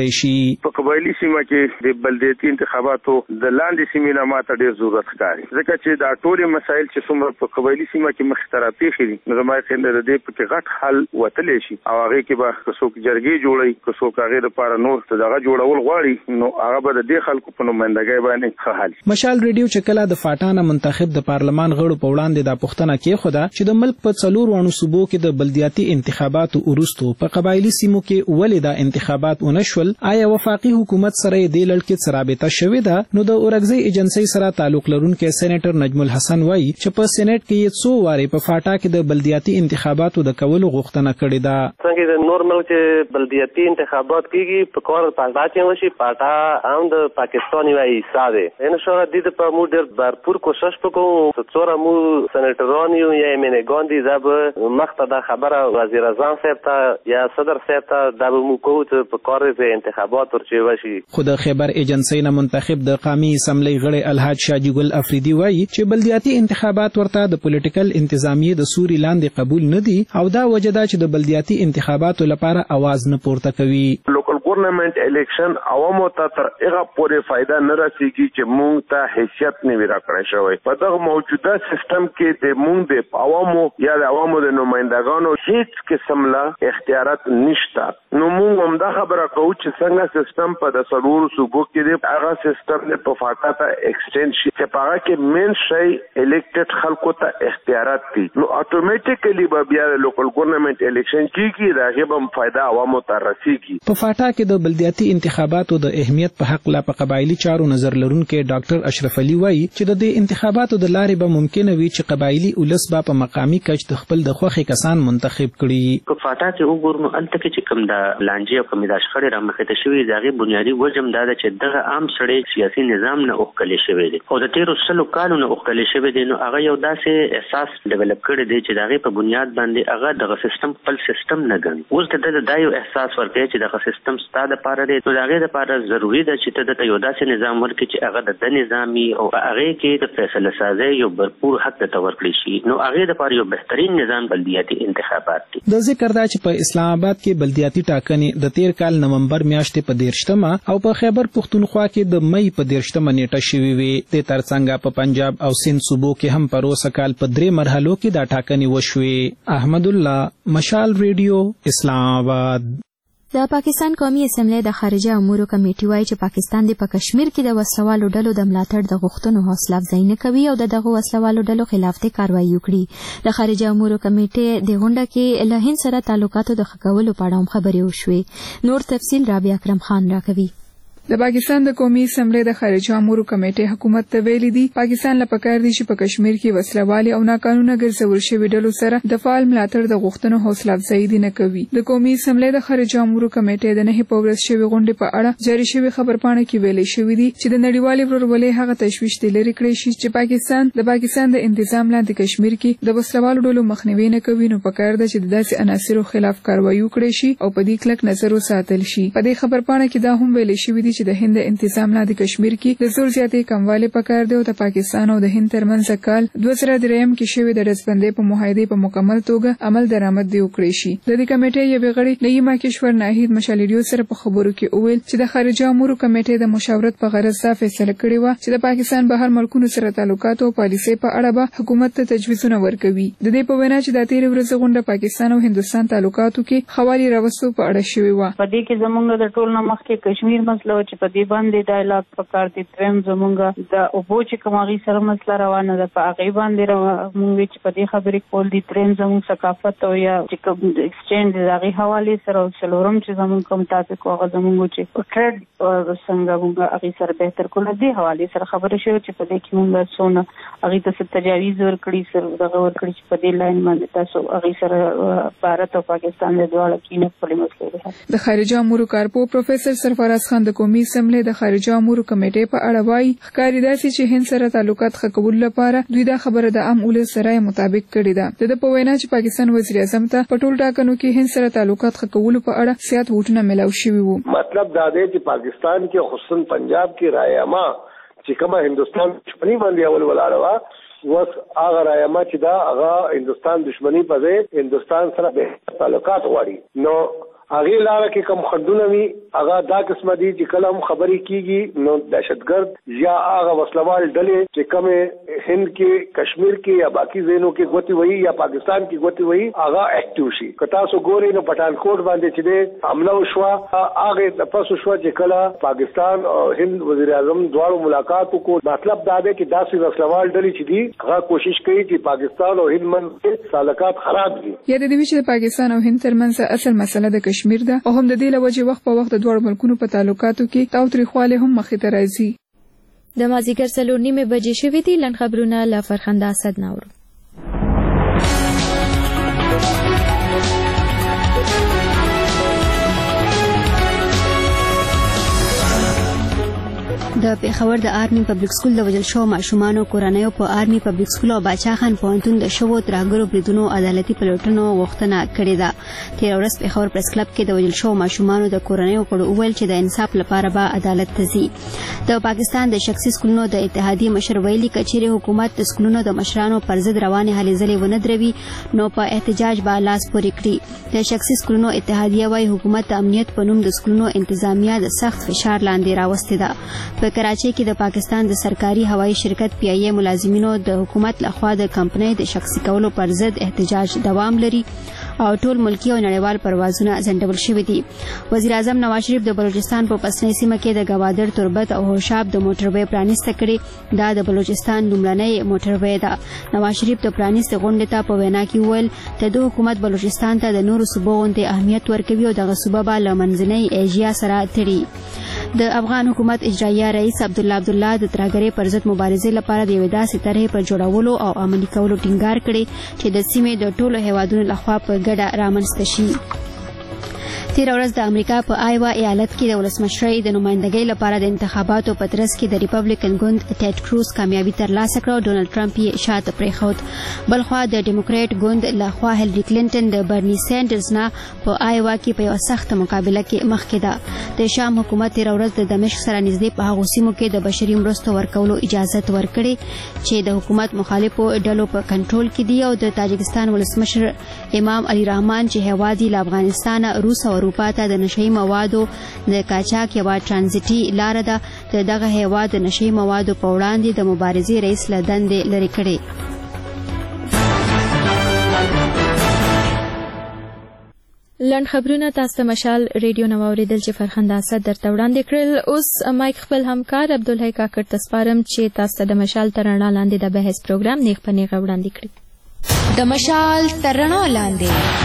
کړی شي. په قبایلی سیمه کې د بلدیاتي انتخاباتو د لاندې سیمې نه ماته ډېر ضرورت ښکاري ځکه چې دا ټول مسایل چې څومره په قبایلی سیمه کې مخ ته راپېښې دي نو زما خیال د دې په کې غټ حل وتلی شي او هغې کې به که څوک جرګې جوړوي که څوک هغې دپاره نور دغه جوړول غواړي نو هغه به د دې خلکو په نمایندګۍ باندې ښه حل شي. مشال ریډیو چې کله د فاټا نه منتخب د پارلمان غړو په وړاندې دا پوښتنه کېښوده چې د ملک په 4 صوبو کې د بلدیاتي انتخاباتو وروستو په قبایلی سیمو کې ولې دا انتخابات ونشول آیا وفاقي حکومت سره یې دې لړ کې څه رابطه شوې ده نو د اورګزۍ ایجنسۍ سره تعلق لرونکی سېنیټر نجم الحسن وایي چې په سېنیټ کې یې څو وارې په فاټا کې د بلدیاتي انتخاباتو د کولو غوښتنه کړې ده. څنګه د نورمال چې بلدیاتي انتخابات کیږي په کور پاټا کې وشي پاټا هم د پاکستان یو حصہ ده ان شاء الله د په موږ ډېر بھرپور کوشش وکړو څوره مو سېنیټران یو یا ایمنګان دي زب مخته د خبره وزیر اعظم صاحب ته یا صدر صاحب ته د مو کوته په کار د انتخابات ورچې وشي. خود خبر ایجنسی نه منتخب د قومي اسمبلی غړي الحاج شاجي ګل افریدي وایي چې بلدیاتي انتخابات ورته د پولیټیکل انتظامیه د سوري لاندې قبول نه دي او دا وجه ده چې د بلدیاتي انتخاباتو لپاره आवाज نه پورته کوي. لوکل ګورنمنت الیکشن عوامو ته تر هغه پورې فائدہ نه رسیږي چې مونږ ته حیثیت نه ورا کړی شوی. په دغه موجوده سیستم کې د مونږ د عوامو یا د عوامو د نمائندګانو هیڅ قسم لا اختیارات نشته. نو مونږ هم دا خبره کوو چې څنګه سیستم په د سلور صوبو کې دی هغه سیستم نه په فاټا ته ایکسټند شي چې په هغه کې مین شي الیکټډ خلکو ته اختیارات دي نو اتوماتیکلی به بیا لوکل ګورنمنت الیکشن کیږي راغه به فائدہ عوامو ته رسیږي. په فاټا کې د بلدیاتي انتخاباتو د اهمیت په حق لا په قبایلی چارو نظر لرونکي ډاکټر اشرف علي وایي چې د دې انتخاباتو د لارې به ممکن وي چې قبایلی ولس به په مقامی کچ د خپل د خوخي کسان منتخب کړي. په فاټا کې وګورنو الته کې چې کوم د لانجې او کوم د شخړې را مخې ته شوې دغه بنیادی وجم دا چې دغه عام سړی سیاسي نظام نه اوکلې شوی دی او د 13 کالو نه اوکلې شوی دی نو هغه یو داسې احساس ډیولپ کړی دی چې دغه په بنیاد باندې هغه دغه سیستم خپل سیستم نه ګڼي. اوس د یو احساس ورته چې دغه سیستم ستاده لپاره دی نو دغه لپاره ضروری ده چې ته د یو داسې نظام ورکړي چې هغه د نظامی او هغه کې د فیصله سازي یو بھرپور حق ته ورکړي شي نو هغه لپاره یو بهترین نظام بلدیاتي انتخابات دي. د ذکر دا چې په اسلام آباد کې بلدیاتي ټاکنې د 13 کال نومبر میاشتې په 13مه او په خیبر پختونخوا کې د مئی په 13مه نیټه شوې وي. د ترڅنګ په پنجاب او سند صوبو کې هم په روسه کال په 3 مرحلو کې دا ټاکنې وشوې. احمد الله مشال ریډیو اسلام آباد. د پاکستان قومي اسمبلی د خارجه امورو کمیټې وایي چې پاکستان د کشمیر کې د وسلوالو ډلو د ملاتړ د غوښتنو حوصله افزایي نه کوي او دغه وسلوالو ډلو خلاف د کاروایي وکړي. د خارجه امورو کمیټې د غونډه کې له هند سره تعلقاتو د ښه کولو په اړه هم خبرې وشوې. نور تفصیل رابعه اکرم خان راکوي. د پاکستان د قومي اسمبلی د خارجه امورو کمیټې حکومت ته ویلي دي پاکستان له پکار دي چې په کشمیر کې وسلوالي او ناقانونه ګرځول شوي ډلو سره د فعال ملاتړ د غوښتنو حوصله افزایي دي نه کوي. د قومي اسمبلی د خارجه امورو کمیټې د 9 په ورځ شوي غونډې په اړه جاري شوی خبرپاڼه کې ویلي شوی دي چې د نړیوالې ورورولۍ هغه تشویش دی لري کړی شي چې پاکستان د انتظام لاندې کشمیر کې د وسلوالو ډلو مخنیوي نه کوي نو پکار ده چې د داسې عناصرو خلاف کاروایی وکړي شي او په دې کلک نظر وساتل شي. په دې خبرپاڼه کې دا هم ویلي شوی دي چې د هند انتظام لاندې کشمیر کې د زور زیاتې کموالی پکار دی او د پاکستان او د هند ترمنځ کال 2003 کې شوی د رسبندۍ په معاهده په مکمل توګه عمل درآمد دی وکړي شي. د دې کمیټې یو غړي نعیمه کشور ناهید مشالریو سره په خبرو کې وویل چې د خارجه امورو کمیټې د مشاورت په غرض دا فیصله کړې و چې د پاکستان بهر ملکونو سره تعلقات او پالیسي په اړه به حکومت ته تجویزونه ورکوي. د دې په وینا چې د 13 ورځې غونډه پاکستان او هندستان تعلقاتو کې خوالي راوستو په اړه شوی و. په دې کې زموږ د ټول نمخ کې کشمیر مسله چې په دې باندې ډایلاګ پکار دي ترم زمونږ د اوبو چې کومغي سره مسله روانه ده په هغه باندې موږ چې په دې خبرې کول دي ترم زموږ ثقافت او یا چې کوم ایکسچینج د هغه حواله سره او څلورم چې زموږ کوم ټاپک هغه زموږ چې ټریډ څنګه موږ هغه سره بهتر کول دي حواله سره خبرې شو چې په دې کې موږ څونه هغه ته تجاویز ورکړي سره دغه ورکړي چې په دې لاین باندې تاسو هغه سره بھارت او پاکستان د دواړو کې نه خپل مسله ده. د خارجه امورو کارپو پروفیسور سرفراز خان د قومي اسمبلی د خارجه امورو کمیټې په اړه وایي ښکاري داسې چې هند سره تعلقات ښه کولو لپاره دوی دا خبره د عام ولس سره مطابق کړې ده. د په وینا چې پاکستان وزیر اعظم ته په ټول ټاکنو کې هند سره تعلقات ښه کولو په اړه سیات ووټونه ملاو شوي وو. مطلب دا دی چې پاکستان کې خصوصا پنجاب کې رایما چې کومه هندستان دښمنی باندې اول ولاړه وه وس هغه رایما چې دا هغه هندستان دښمنی په ځای هندستان سره به تعلقات غواړي نو هغه لاره کې کوم خندونه وي هغه دا قسمه دي چې کله هم خبرې کیږي نو دهشتګرد یا هغه وسلوال ډلې چې کومه هند کې کشمیر کې یا باقي ځایونو کې ګوتی وي یا پاکستان کې ګوتی وي هغه اکټیو شي. کتا سو ګوري نو پټانکوټ باندې چې ده حمله وشو هغه د پاسو شو چې کله پاکستان او هند وزیر اعظم دواړو ملاقات وکړ. مطلب دا دی چې داسې وسلوال ډلې چې دي هغه کوشش کوي چې پاکستان او هند منځ تعلقات خراب دي. یا د دې چې پاکستان او هند ترمنځ اصل مسله د کشمیر ده او هم د دې لوجه وخت په وخت د دوه ملکونو په تعلقاتو کې تاوتریخواله هم مخې ته راځي. د مازیګر 4:30 بجې شوې دي. لن خبرونه له فرخنده اسد ناور. د پیښور د آرمي پبلک سکول د وژل شوو ماشومانو کورنیو په آرمي پبلک سکول او باچا خان پوهنتون د شوو ترهګرو بریدونو عدالتي پلټنو غوښتنه کړې ده. تېره ورځ پیښور پریس کلب کې د وژل شوو ماشومانو د کورنیو غړو وویل چې د انصاف لپاره به عدالت ته ځي. د پاکستان د شخصي سکولونو د اتحادیې مشر ویلي که چیرې حکومت د سکولونو د مشرانو پر ضد روانې هلې ځلې ونه دروي نو په احتجاج به لاس پورې کړي. د شخصي سکولونو اتحادیه وايي حکومت د امنیت په نوم د سکولونو انتظامیه د سخت فشار لاندې راوستې ده. په کراچۍ کې د پاکستان د سرکاري هوایي شرکت پی ای ملازمینو د حکومت لخوا د کمپنۍ د شخصي کولو پر ضد احتجاج دوام لري او ټول ملکی او نړیوال پروازونه ځنډول شوي دي. وزیر اعظم نواز شریف د بلوچستان په پسنۍ سیمه کې د ګوادر تربت او هوشاب د موټروي پرانیسته کړې. دا د بلوچستان لومړنۍ موټروي ده. نواز شریف د پرانیست غونډې ته په وینا کې وویل چې د حکومت بلوچستان ته د نورو صوبو غوندې اهمیت ورکوي او دغه صوبه به له منځنۍ ایشیا سره تړي. د افغان حکومت اجرایه رئیس عبدالله د ترهګرۍ پر ضد مبارزې لپاره د یوې داسې طرحې په جوړولو او عملي کولو ټینګار کړی چې د سیمې د ټولو هیوادونو لخوا په ګډه رامنځته شي. تېره ورځ د امریکا په آیوا ایالت کې د ولسمشرۍ د نمایندګۍ لپاره د انتخاباتو په ترڅ کې د ریپبلیکن ګوند ټیډ کروز کامیابي ترلاسه کړه او ډونالډ ټرمپ یې شاته پرېښود. بلخوا د ډیموکریټ ګوند لخوا هیلري کلینټن د برني سینډرز نه په آیوا کې په یوه سخته مقابله کې مخکې ده. د شام حکومت تېره ورځ د دمشق سره نږدې په هغو سیمو کې د بشري مرستو ورکولو اجازت ورکړې چې د حکومت مخالفو ډلو په کنټرول کې دي او د تاجکستان ولسمشر امام علي رحمان چې هیواد یې له افغانستانه روس او اروپا ته د نشهیي موادو د قاچاق یوه ټرانزیټي لاره ده. د دغه هیواد د نشهیي موادو په وړاندې د مبارزې رئیس له دندې لرې کړې. لنډ خبرونه تاسو ته مشال ریډیو نو اوریدل چې فرخنده اسد درته وړاندې کړل. اوس مایک خپل همکار عبدالحی کاکړ ته سپارم چې تاسو ته د مشال تر رڼا لاندې د بحث پروګرام نیغ په نیغه وړاندې کړي. د مشال تر رڼا لاندې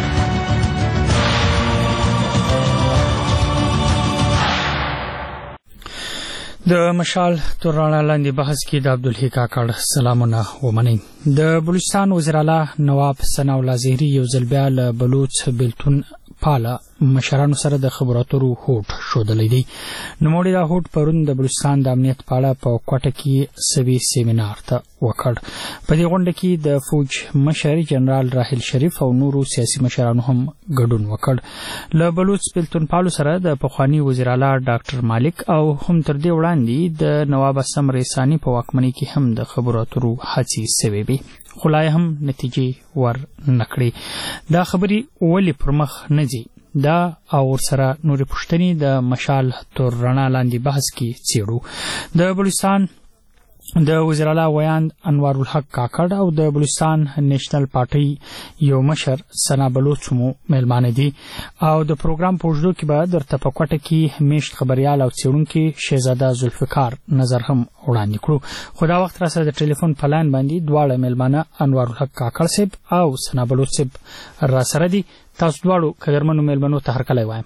د مشال تر رڼا لاندې بحث کې د عبدالحی کاکړ سلامونه ومنئ. د بلوچستان وزیر اعلی نواب ثناء الله زهري یو ځل بیا له بلوچ بیلتون پاله مشرانو سره د خبرو اترو هوټ ښودلی دی. نوموړي دا هوټ پرون د بلوچستان د امنیت په اړه په کوټه کې سوي سیمینار ته وکړ. په دې غونډه کې د فوج مشر جنرال راحل شریف او نورو سیاسي مشرانو هم ګډون وکړ. له بلوچ بیلتون پالو سره د پخواني وزیر اعلی ډاکټر مالک او هم تر دې وړاندې د نواب اسم ریسانی په واکمنۍ کې هم د خبرو اترو هڅې سوې وې خو لا هم نتیجې ور نکړې. دا خبرې ولې پر مخ نه ځي؟ دا او ورسره نورې پوښتنې د مشال تر رڼا لاندې بحث کې څېړو. د بلوچستان د وزیر اعلی ویاند انوار الحق کاکړ او د بلوچستان نیشنل پارټۍ یو مشر ثنا بلوچ مو میلمانه دي او د پروګرام په اوږدو کې به درته په کوټه کې میشت خبریال او څېړونکي شهزاده ذوالفقار نظر هم وړاندې کړو. خو دا وخت را سره د ټلیفون په لاین باندې دواړه میلمانه انوار الحق کاکړ صاحب او ثنا بلوچ صاحب را سره دي. تاسو دواړو قدرمنو میلمنو ته هرکلی وایم.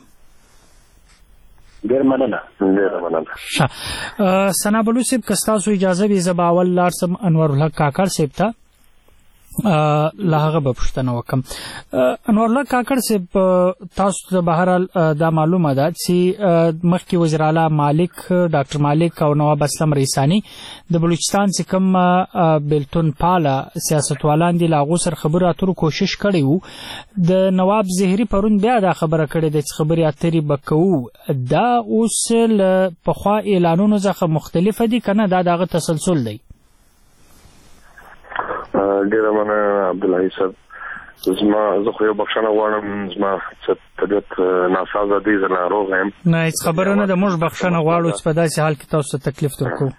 ډېر مننه. ثنا بلوچ صاحب که ستاسو اجازه وي زه به اول لاړ سم انوار الحق کاکړ صاحب ته له هغه به پوښتنه وکړم. انوار الله کاکړ صاحب تاسو ته بهرحال دا معلومه ده چې مخکې وزیر اعلی مالک ډاکټر مالک او نواب اسلم ریسانی د بلوچستان چې کوم بیلتون پاله سیاستوالان دي له هغو سره خبرو اترو کوشش کړی وو. د نواب زهري پرون بیا دا خبره کړې ده چې خبرې اترې به کوو. دا اوس له پخوا اعلانونو څخه مختلفه دي که نه دا د هغه تسلسل دی؟ ډیره مننه عبدالحی صاحب. زما زه خو یو بخښنه غواړم زما طبیعت ناسازه دی زه ناروغ یم نه هیڅ خبره نه ده موږ بخښنه غواړو چې په داسې حال کې تاسو ته تکلیف درکړو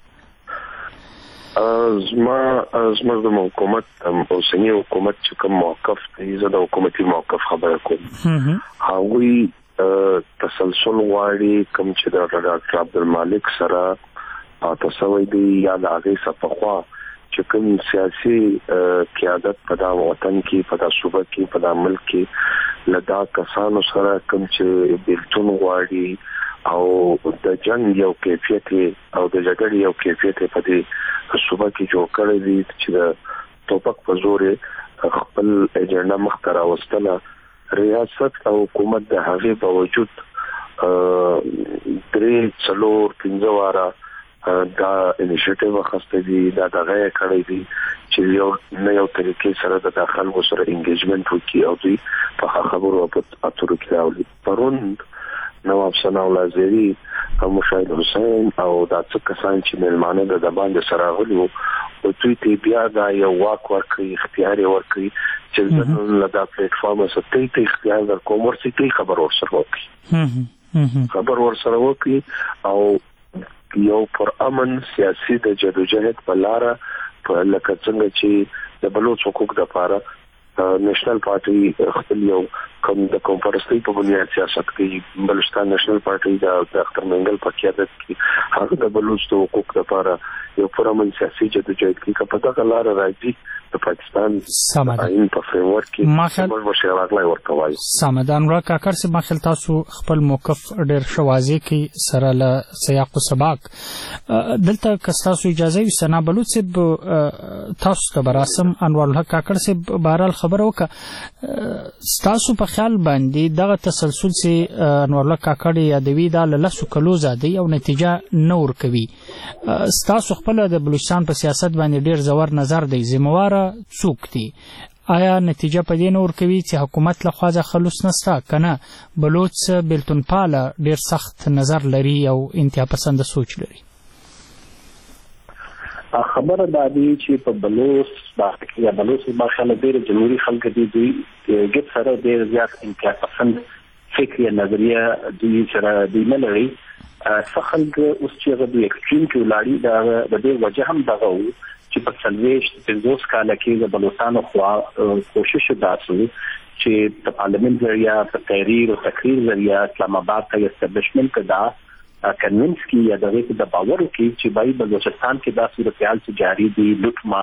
زما د حکومت اوسنی حکومت چې کوم موقف دی زه د حکومتي موقف خبره کوم هغوی تسلسل غواړي کوم چې د ډاکټر عبدالمالک سره تاسو دی یا د هغې څخه پخوا چې کوم سیاسي قیادت په دا وطن کې په دا صوبه کې په دا ملک کې لدا کسانو سره کوم چې بیلتون غواړي او د جنگ یو کیفیت او د جګړې یو کیفیت په دې صوبه کې جوړ کړی دی چې د توپک په زور خپل ایجنډا مخته راوستله ریاست او حکومت د هغې باوجود 3-4-5 واره دا انیشیټیو واخیسته دي دا دغه کړی دي چې یو طریقې سره د خلکو سره انګیجمنت وکړي او دوی په خبرو او اترو کې راولي پرون نواب ثناء الله زیری او مشاهد حسین او دا څه کسان چې مېلمانه د باندې سره غلي او دوی ته بیا دا یو واک ورکړي اختیار ورکړي چې زموږ له دا پلیټ فارم سره ته اختیار درکوم ورسې خبر ورسره وکړي او یو پر امن سیاسي د جدوجہد په لار په لکه څنګه چې د بلوچ حقوق د لپاره نېشنل پارټي خپل یو کوم د کانفرنسي په بنیاد سیاست کوي بلوچستان نېشنل پارټي د اختر منګل په قیادت کې هغه د بلوچ حقوق د لپاره یو پر امن سیاسي جدوجہد کې په دغه لار راځي د پاکستان آئین په فریم ورک کې موږ مشورات ورکوي سمدان را کاکر سي مخل تاسو خپل موقف ډېر شوازي کې سره له سیاق او سباق دلته کستاسو اجازه وي سنا بلوچ تاسو ته براسم انوار الحق کاکر سي بهرال خبر وکړه تاسو په خیال باندې دغه تسلسل سي انوار الحق کاکر یادوي دا لاسو کلو زادي او نتیجه نور کوي تاسو خپل د بلوچستان په سیاست باندې ډېر زور نظر دی ذمہوار څوک دي آیا نتیجه په دې نور کوي چې حکومت له خواځه خلوص نستا کنه بلوچ بیلتون پاله ډېر سخت نظر لري او انتها پسند سوچ لري خبره دا دی چې په بلوچ یا بلوچ باندې ډېر جمهوریت خلک دي دوی ګټ سره ډېر زیات انتها پسند فکر نظریه دوی سره دی نه لري څخلګ اوس چې د ایکستریم کې ولاړی دا د دې وجه هم دغه و چې په سلويش د 50 کال کې د بلوچستان خوا کوشش داسو چې د پارلیمنت ذریعہ په تحریر او تقریر ذریعہ اسلام آباد ته اسټابلیشمنت کدا کنوینس کی یا دغه د باور کې چې بای بلوچستان کې دا صورتحال چې جاری دی لوټ ما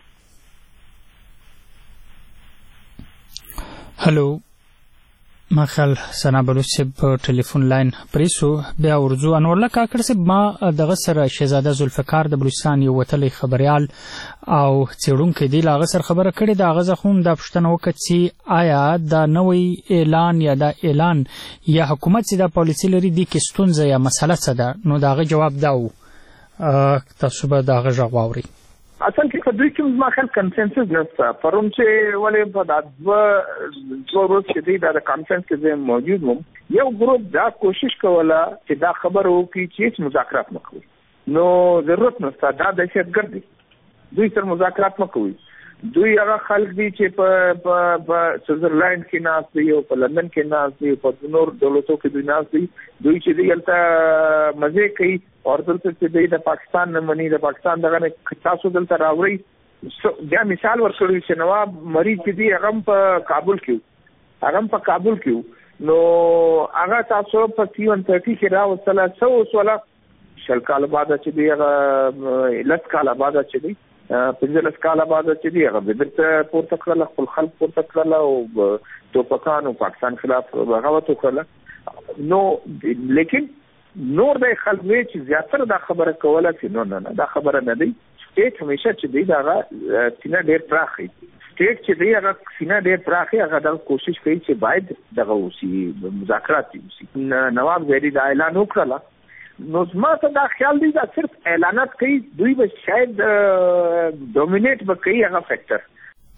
هلو مخال سنا بلوچ په ټلیفون لاین پریسو بیا ورزو انور الله کاکر صاحب ما دغه سره شهزاده ذوالفقار د بلوچستان یو وتلی خبريال او څېړونکو دی لاغه سره خبره کړې دا غزه خوم د پښتنو وکړي آیا دا نوې اعلان یا دا اعلان یا حکومت چې دا پالیسي لري د کیستونځ یا مسله څه ده نو داغه جواب داو تاسو به داغه جواب اصل کې په دوی کې ما خل کنسنسس نشته پرون چې ولې په دغه ضرورت چې دی دا کانفرنس کې موجود وم یو ګروپ دا کوشش کوله چې دا خبر وکړي چې مذاکرات وکړي نو ضرورت نشته دا دهشتګرد دي دوی سره مذاکرات وکړي دوی هغه خلک دي چې په سویټزرلند کې ناس دي او په لندن کې ناس دي په نور دولتو کې دوی ناس دي دوی چې دلته مزه کوي او دلته چې د پاکستان نه مني د پاکستان دغه تاسو دلته راوړي بیا مثال ورکړی چې نواب مریض چې دی هغه په کابل کې نو هغه تاسو په 30 کې راوصله سوله شل کال بعد چې دی هغه لس کال بعد چې دی 15 کال بعد چې دی هغه بدرته پورته کړل خپل خلک پورته کړل او توپکانو پاکستان خلاف بغاوت وکړه نو لیکن نور د خلک چې زیاتره دا خبره کوله چې نه دا خبره نه دی سټیټ همیشه چې دی دا سینه ډېر پراخي سټیټ چې دی هغه سینه ډېر پراخي هغه د کوشش کوي چې باید دغه وسی مذاکرات وسی نواب زیری دا اعلان وکړه نو زما ته دا خیال دی دا صرف اعلانات کوي دوی به شاید ډومینیټ وکړي هغه فیکٹر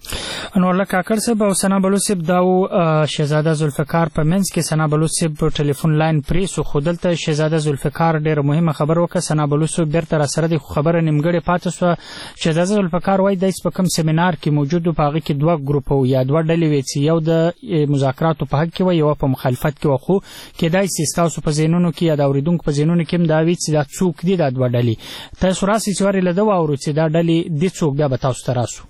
انور الله کاکړ صاحب او ثنا بلوچ صاحب دا شهزاده ذوالفقار په منځ کې ثنا بلوچ صاحب په ټلیفون لاین پریسو خودلته شهزاده ذوالفقار ډېر مهمه خبر وکړه. ثنا بلوچ صاحب بیرته را سره د خبره نیمګړې پاتې سو. شهزاده ذوالفقار وایي د په کوم سیمینار کې موجود په هغه کې دوه ګروپ یا دوه ډلې وي چې یو د مذاکراتو په حق کې وي یو په مخالفت کې وخو کېدای شي تاسو په ذهنونو کې یا د اوریدونکو په ذهنونو کې هم دا وي چې دا څوک دي دا دوه ډلې تاسو راسي چې ورې لده واورو چې دا ډلې د څوک بیا به تاسو ته راسو.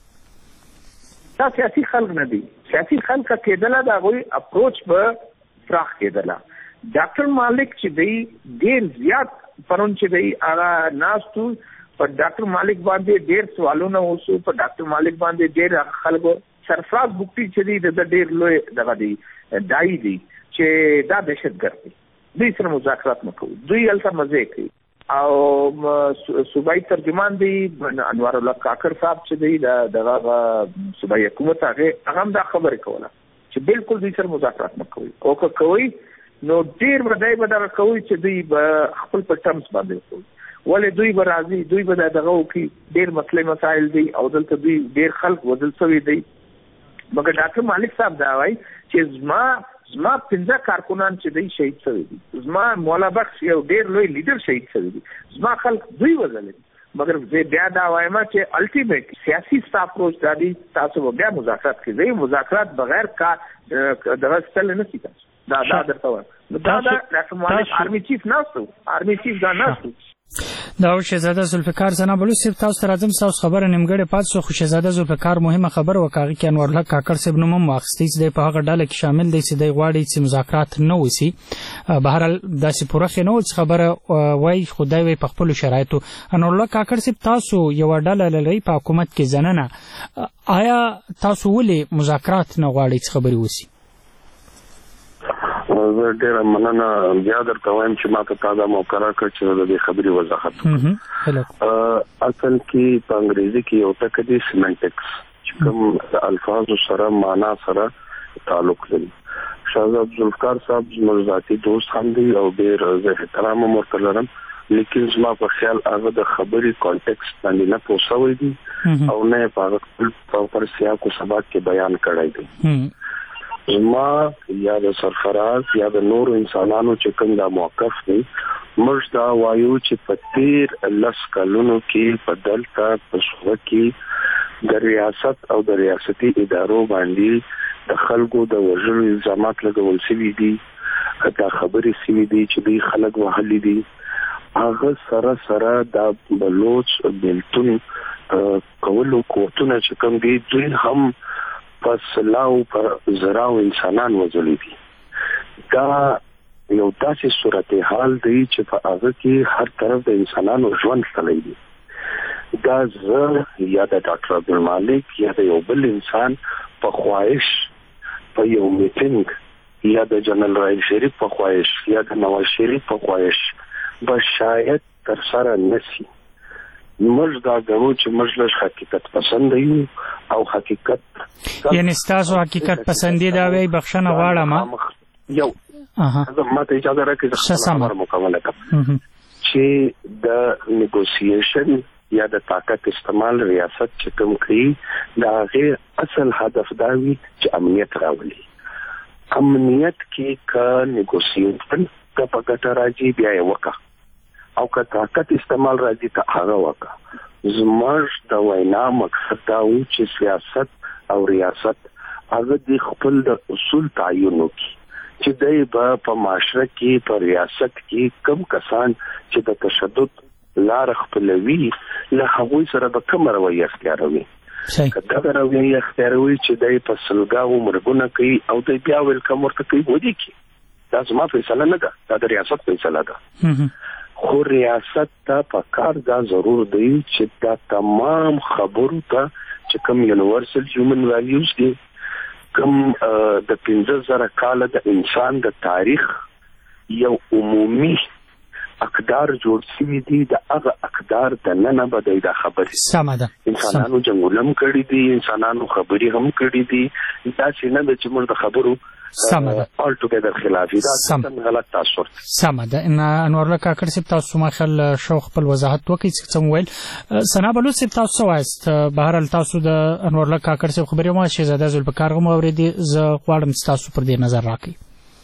دا سیاسي خلک نه دي. سیاسي خلک کېدله دا غوي اپروچ به فراخ کېدله. ډاکټر مالک چې دی ډېر زیات پرون چې دی هغه ناستو پر ډاکټر مالک باندې ډېر سوالونه وشو. په ډاکټر مالک باندې ډېر خلکو سرفراز بوکټي چې دی د ډېر لوی دغه دی دای دی چې دا دهشتګرد دی. دوی سره مذاکرات نه کوي. دوی هلته مزې کوي. او صوبایي ترجمان دی انوار الله کاکړ صاحب چې دی دغه صوبایي حکومت هغه هم دا خبرې کوله چې بالکل دوی سره مذاکرات نه کوي او که کوي نو ډېر به دی به دغه کوي چې دوی به خپل په ټرمز باندې کوي. ولې دوی به راځي دوی به دغه وکړي. ډېر مسلې مسایل دی او دلته دوی ډېر خلک وژل شوي دی. مګر ډاکټر مالک صاحب دا وایي چې زما 15 کارکونان چې دی شهید شوي دي. زما مولا بخش یو ډېر لوی لیډر شهید شوي دي. زما خلک دوی وژلي دي. مګر زه بیا دا وایم چې الټیمیټ سیاسي اپروچ دا دی تاسو به بیا مذاکرات کوئ. مذاکرات بغیر کا دغه ستل نه کیږي. دا درته وایم دا ډاکټر مالک آرمي چیف ناستو. آرمي چیف دا ناستو. دا شهزاده ذوالفقار ثنا بلوچ صاحب تاسو ته راځم. تاسو خبره نیمګړې پاتې شو خو شهزاده ذوالفقار مهمه خبره وکړه چې انور الله کاکړ صاحب نوم هم واخیستی چې په هغه ډله کې شامل دی چې دی غواړي چې مذاکرات نه وشي. بهرحال داسې پوره خې نه و چې خبره وایي خو دی وایي په خپلو شرایطو. انور الله کاکړ صاحب تاسو یوه ډله لرئ په حکومت کې زننه آیا تاسو ولې مذاکرات نه غواړئ چې خبرې وشي؟ زه ډېره مننه بیا درته وایم چې ما ته تا دا موقع راکړه چې د دې خبرې وضاحت وکړم. اصل کې په انګریزي کې یو ټکی دی سیمنټکس چې کوم د الفاظو سره معنا سره تعلق لري. شهزاده ذوالفقار صاحب زموږ ذاتي دوست هم دی او ډېر زه احترام هم ورته لرم. لیکن زما په خیال هغه د خبرې کانټیکسټ باندې نه پوه شوی دی او نه یې په هغه پر سیاق و سباق کې بیان کړی دی. زما یا د سرفراز یا د نورو انسانانو چې کوم دا موقف دی موږ دا وایو چې په تیر 10 کلونو کې په دلته په صوبه کې د ریاست او د ریاستي ادارو باندې د خلکو د وژلو الزامات لګول شوي دي. دا خبرې شوي دي چې دوی خلک وهلي دي. هغه سره دا بلوچ بیلتون کولو کوتونه چې کوم دي دوی هم پس لاو پر زراو انسانان وزلی دي. دا یو داسې صورتحال دی چې په هغه کې هر طرف د انسانانو ژوند تللی دی. دا زه یا د ډاکټر عبدالمالک یا د یو بل انسان په خواهش په یو میټینګ یا د جنرال رائل شریف په خواهش یا د نواز شریف په خواهش به شاید تر سره نسی. موږ دا ګڼو چې موږ لږ حقیقت پسند یو او حقیقت یعنی ستاسو حقیقت پسندي دا وی بخښنه غواړم یو ما ته اجازه راکړئ چې خبره مکمله کړم چې د نیګوسییشن یا د طاقت استعمال ریاست چې کوم کوي دا غیر اصل هدف دا وي چې امنیت راولي. امنیت کې کا نیګوسییشن کا په ګټه راځي بیا یې وکړه او که طاقت استعمال راځي ته هغه وکړه. زموږ د وینا مقصد دا و چې سیاست او ریاست هغه د خپل د اصول تعین وکړي چې دی به په معاشره کې په ریاست کې کم کسان چې د تشدد لار خپلوي له هغوی سره به کومه رویه اختیاروي. که دغه رویه اختیاروي چې دی په سلګاو مرګونه کوي او دی بیا ویلکم ورته کوي ودې کې دا زما فیصله نه ده. دا د ریاست فیصله ده. خو ریاست ته په کار دا ضرور دی چې دا تمام خبرو ته چې کوم یونیورسل هیومن ویلیوز دي کوم د 15,000 کاله د انسان د تاریخ یو عمومي اقدار جوړ شوي دي. د هغه اقدار د ننه به دی دا خبرې سمه ده. انسانانو جنګونه هم کړي دي. انسانانو خبرې هم کړي دي. داسې نه ده چې موږ د خبرو all together خلافي دا سم غلط تاثر سم ده ان انور الله کاکړ صاحب تاسو مخل شو خپل وضاحت وکړئ چې څنګه ویل سنا بلوچ صاحب تاسو واست بهر تاسو د انور الله کاکړ صاحب خبرې ما شهزاده ذوالفقار غو اوریدي ز غواړم تاسو پر دې نظر راکړئ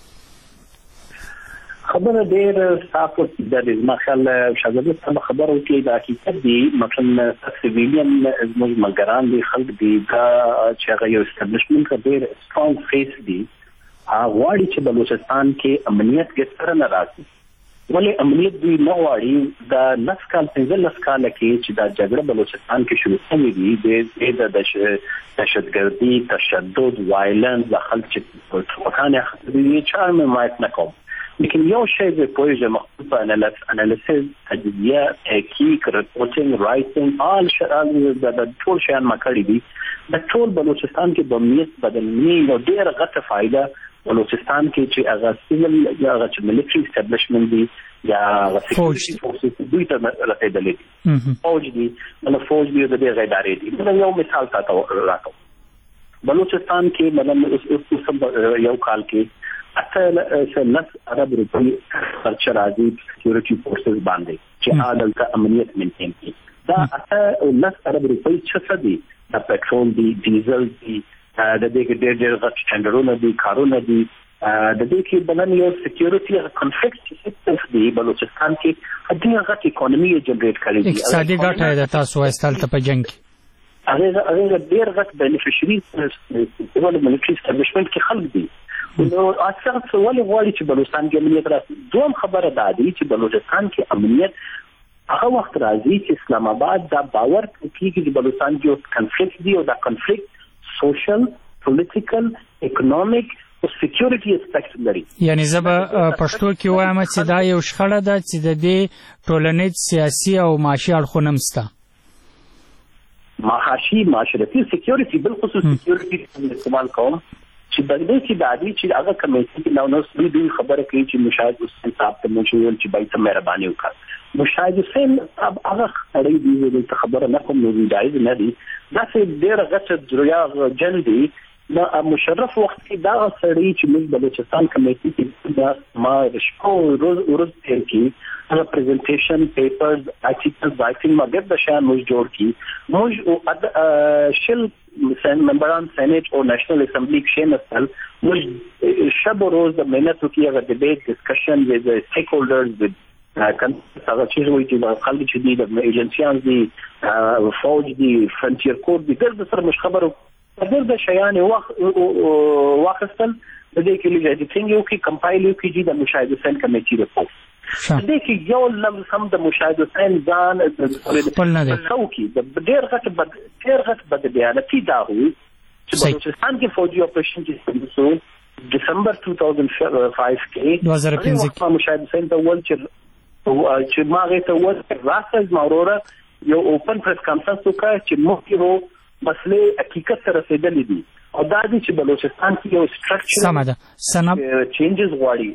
خبره ډېر تاسو د مخال شاګرد ته خبره وکړي د حقیقت دی مثلا سیویلین زموږ مګران دي خلک دي دا چې هغه یو اسټابلیشمنت ډېر سترونګ فیس دي غواړي چې بلوچستان کې امنیت کې سره نه راځي ولې امنیت دوی نه غواړي دا 15 کال کې چې دا جګړه بلوچستان کې شروع شوې دي د دهشتګردي تشدد وایلنس د خلک چې په کانه خدي چارم مایت نه کوم لیکن یو شی د پروژه مخصوص انالیسز تجزیه تحقیق ریپورټینګ رائټینګ آل شرال د ټول شیان ما کړی دي د ټول بلوچستان کې د امنیت بدلنی نو ډېر غټه فائدہ بلوچستان کې چې هغه سیول یا هغه ملټری اسټابلیشمنت دي یا سکیورټي فورسز دوی ته رسیدلې دي فوج دي نو فوج دی د دې ادارې دي نو یو مثال تاسو راکړم بلوچستان کې مثلا یو کال کې لس عرب روپی خرچ راځي سکیورټي فورسز باندې چې عادلته امنیت مینټین کړي دا لس عرب روپی څه دي د پټرول دي ډیزل دي د دې کې ډېر غټ ټندرونه دي کارونه دي د دې کې بلن یو سکیورټي کنفلیکټ سیستم دی بلوچستان کې ډېر غټ اکانومي جنریټ کړي دي اقتصادي ګټه د تاسو استل ته په جنگ هغه ډېر غټ بینیفیشري ول ملټری اسټابلیشمنت کې خلک دي نو اکثر څه غواړي چې بلوچستان کې امنیت راشي دوم خبره ده چې بلوچستان کې امنیت هغه وخت راځي چې اسلام آباد دا باور کوي چې بلوچستان کې کنفلیکټ دی او دا کنفلیکټ سوشل پولیټیکل اکونومیک او سکیورټي اسپیکټ لري یعنی زبا پښتو کې وایم چې دا یو شخړه ده چې د دې ټولنیز سیاسي او معاشي اړخونه مسته معاشي معاشرتي سکیورټي بل خصوص سکیورټي استعمال کوم چې بلدې کې د عادي چې هغه کمیټې کې نو دوی خبره کوي چې مشاهد حسین صاحب ته مشول چې بای ته مهرباني وکړه مشاهد حسین هغه اړې دی چې خبره نه کوم نو جایز نه دي دا چې ډېر غټ دریا جن دی نو مشرف وخت کې دا سړی چې موږ بلوچستان کمیټې کې دا ما رشکو روز تیر کې هغه پریزنټیشن پیپرز آرټیکلز رائټینګ مګر د شان موږ جوړ کی موږ شل ممبران سینټ او نېشنل اسمبلی کې نسل موږ شب او روز د مهنت کې هغه ډیبیټ ډسکشن وذ سټیک هولډرز وذ هغه چې وایي چې خلک چې دي د ایجنسیان دي فوج دي فرنټیر کور دي د سره مش خبرو د شیان واخستل د دې کې لږه څنګه یو کې کمپایل یو کې د مشاهده حسین کمیټې رپورټ د دې کې یو لمس هم د مشاهده حسین ځان څوکي د ډېر غټ بد بیاناتي دا وي چې بلوچستان کې فوجي اپریشن کې دسمبر 2005 کې 2015 مشاهده حسین ته ول چې ماغه ته ول راځي ماوروره یو اوپن پریس کانفرنس وکړ چې مخکې مسله حقیقت سره رسیدلې دي او دا دي چې بلوچستان کې یو سټرکچر سمه ده سنب چینجز غواړي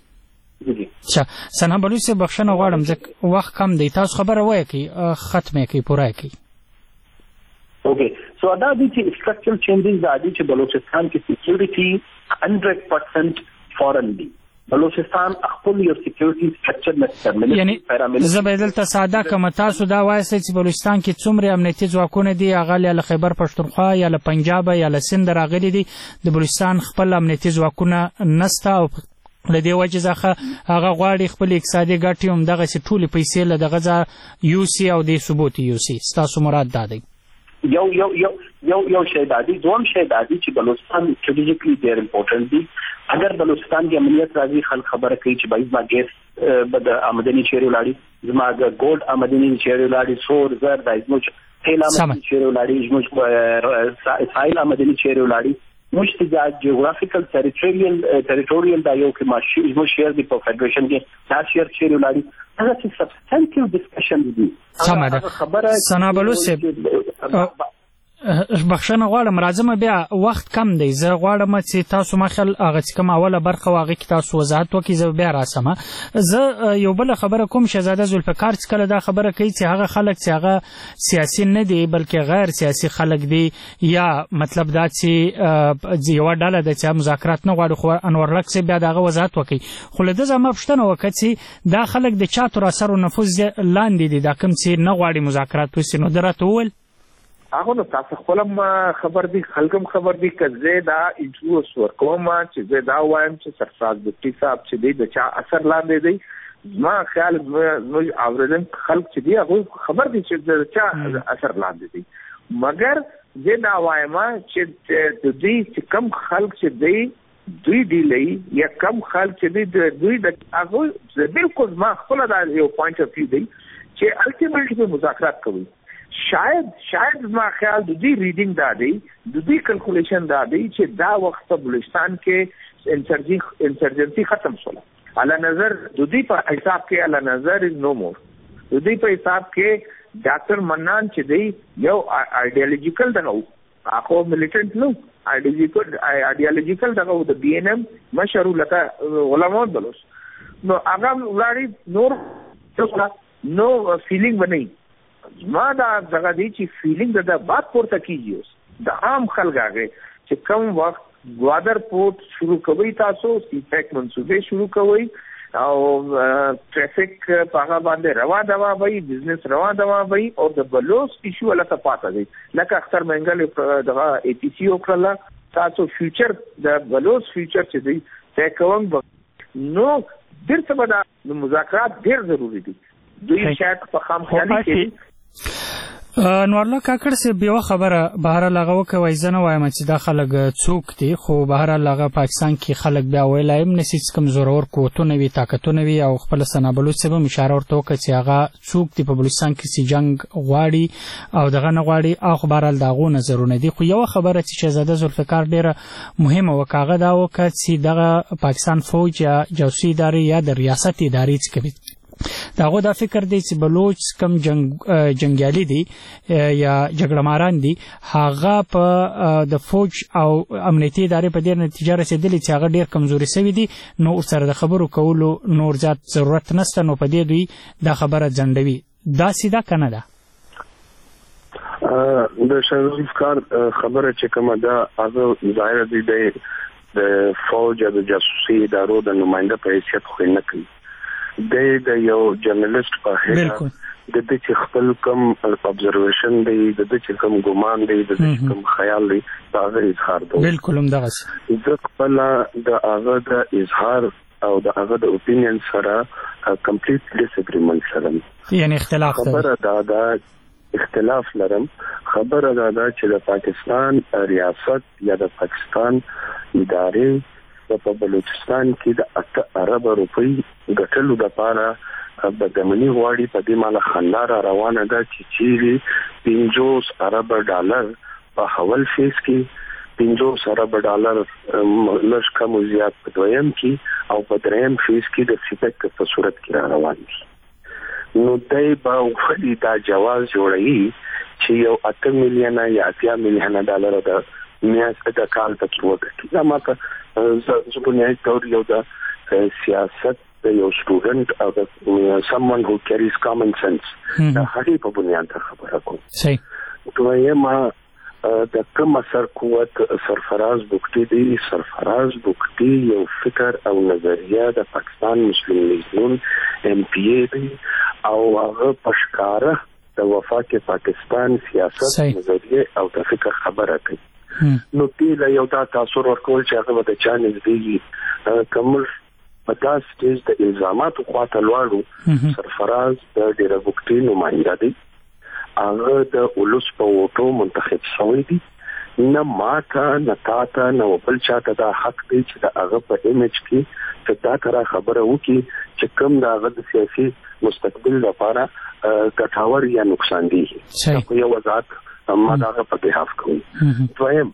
سنا بلوچ سے بخښنه غواړم ځکه وخت کم دی تاسو خبره وایي کی ختمه کی پوره کی اوکے سو دا دي چې سټرکچرل چینجز دا دي چې بلوچستان کې سکیورټي 100% فورن دي بلوچستان خپل یو سکیورټي سټرکچر نه یعنی زبیدل ته ساده کوم تاسو دا وایي چې بلوچستان کې څومره امنیتي ځواکونه دي هغه له خیبر پښتونخوا یا له پنجاب یا له سند راغلي دي د بلوچستان خپل امنیتي ځواکونه نسته او لدې وجه ځخه هغه غواړي خپل اقتصادي ګټې هم دغه چې ټولې پیسې له دغه یو سی او د ثبوت یو سی تاسو مراد دادی یو شی دادی دوم شی دادی چې بلوچستان استراتیجیکلی ډېر امپورټنت دی اگر بلوچستان کې امنیت راځي خلک خبره کوي چې باید ما ګیس بد آمدنی چیرې ولاړی زما ګولډ آمدنی چیرې ولاړی سور زر د ازموچ تیل آمدنی چیرې ولاړی ازموچ سایل آمدنی چیرې ولاړی مشتجاج جغرافیکل ټریټوریل دا یو کې ماشي ازموچ شیر دی په فدریشن کې دا شیر چیرې ولاړی دا چې سبستانټیو ډسکشن دی سمه ده سنا بلوچ بخښنه غواړم راځم بیا وخت کم دی زه غواړم چې تاسو مخل هغه چې کوم اوله برخه واغې کې تاسو وضاحت وکړئ زه بیا راسم زه یو بل خبره کوم شهزاده ذوالفقار چې کله دا خبره کوي چې هغه خلک چې هغه سیاسي نه دي بلکې غیر سیاسي خلک دي یا مطلب دا چې یو ډله د چې مذاکرات نه غواړي خو انورلک چې بیا دغه وضاحت وکړي خو له دې زما پوښتنه وکړه چې دا خلک د چا تر اثر او نفوذ لاندې دي دا کوم چې نه غواړي مذاکرات وشي نو درته وویل هغه نو تاسو خپلم خبر دي خلکم خبر دي کزه دا انټروس ورکوم چې زه دا وایم چې سرفراز بوټي صاحب چې دی د چا اثر لاندې دی ما خیال نو اوریدل خلک چې دی هغه خبر دي چې د چا اثر لاندې دی مګر زه دا وایم چې د دې چې کم خلک چې دی دوی دی لې یا کم خلک چې دی دوی د هغه بالکل ما خپل دا یو پوینټ اف ویو دی چې الټیمیټلی مذاکرات کوي شاید ما خیال د دې ریډینګ دا دی د دې کیلکولیشن دا دی چې دا وخت په بلوچستان کې انسرجنسی ختم شوه علی نظر د دې په حساب کې علی نظر از نو مور د دې په حساب کې ډاکټر منان چې دی یو ایډیالوژیکل دغه اخو ملیټنټ نو ایډیالوژیکل دغه د بی ان ایم مشرو لکه علماء بلوس نو هغه ولاړی نو فیلینګ بنئ ما دا دغه دی چې فیلینګ د بات پورته کیږي اوس د عام خلک هغه چې کوم وخت ګوادر پورت شروع کوي تاسو سی پیک منصوبې شروع کوي او ټریفیک په هغه باندې روا دوا وي بزنس روا دوا وي او د بلوس ایشو لکه پاته دی لکه اختر منګل دغه ای ټی سی وکړه تاسو فیوچر د بلوس فیوچر چې دی ته کوم نو درته به د مذاکرات ډیر ضروری دي دوی شاید په خام خیالي کې نورلا کاکړ سه بیو خبره بهر لغه وکوي زنه وایم چې دا خلک څوک دي خو بهر لغه پاکستان کې خلک بیا ویلایم نسیس کم زورور کوتونه وی طاقتونه وی او خپل سنابلو سبا اشاره ورته وکړي چې هغه څوک دي په بلوچستان کې سي جنگ غواړي او دغه نه غواړي او خبره دغه نظرونه دي خو یو خبره چې شهزاده ذوالفقار ډیره مهمه وکاغه دا وکړي چې دغه پاکستان فوج یا جاسوسي ادارې یا د ریاست ادارې څخه کوي داغه دا فکر دی چې بلوچ کم جنگیالي دي یا جګړه ماران دي هغه په د فوج او امنیتي ادارې په ډیر نتیجه رسیدلی چې هغه ډیر کمزوري شوی دي نو سره د خبرو کولو نور زیات ضرورت نشته نو په دې دوی دا خبره ځندوي دا سیده کنه ده د شهزاده خبره چې کومه ده هغه ظاهر دي د فوج او د جاسوسي ادارو د نماینده په حیثیت خو نه کوي د یو جرنالست په هیله د دې چې خپل کوم ابزرویشن دی د دې چې کوم ګمان دی د دې کوم خیال دی دا غیر اظهار دی بالکل هم دغه د خپل د هغه د اظهار او د هغه د اپینین سره کمپلیټ ډیس اګریمنت سره یعنی اختلاف خبره دا اختلاف لرم خبره دا چې د پاکستان ریاست یا د پاکستان ادارې په بلوچستان کې د 8 ارب روپۍ ګټلو لپاره بدمنی غواړي په دې مال خندار روانه ده چې 50 ارب ډالر په حواله فیس کې 50 ارب ډالر لږ کم زیات په دویم کې او په دریم فیس کې د سپیک په صورت کې روان دي نو دای په خپل دا جواز جوړي چې یو 8 میلیونه یا 8 میلیونه ډالر د میاشت د کال په کې وګټي دا ماته زه په نهایت تور یو د سیاست د یو سټوډنټ او د someone who carries common sense دا هغه په بنیاد خبره کوم صحیح دویمه د کوم اثر قوت سرفراز بوکټي دی سرفراز بوکټي یو فکر او نظریه د پاکستان مسلم لیګون ام پی ای دی او هغه پښکاره د وفاق پاکستان سیاست نظریه او د فکر خبره کوي نو تیله یو دا تاثیر ورکول چې هغه د چانل دی کومل په تاسو سټیج د الزاماتو خواته لوړو سرفراز د ډیره بوکټي نمائنده دی هغه د اولس په وټو منتخب شوی دی نه ماته نه تاته نه بل چاته دا حق دی چې د هغه په ایمیج کې چې دا تر خبره وکي چې کوم دا هغه د سیاسي مستقبل لپاره ګټور یا نقصان دی په یو وضاحت ما دا په بهاف کوم دویم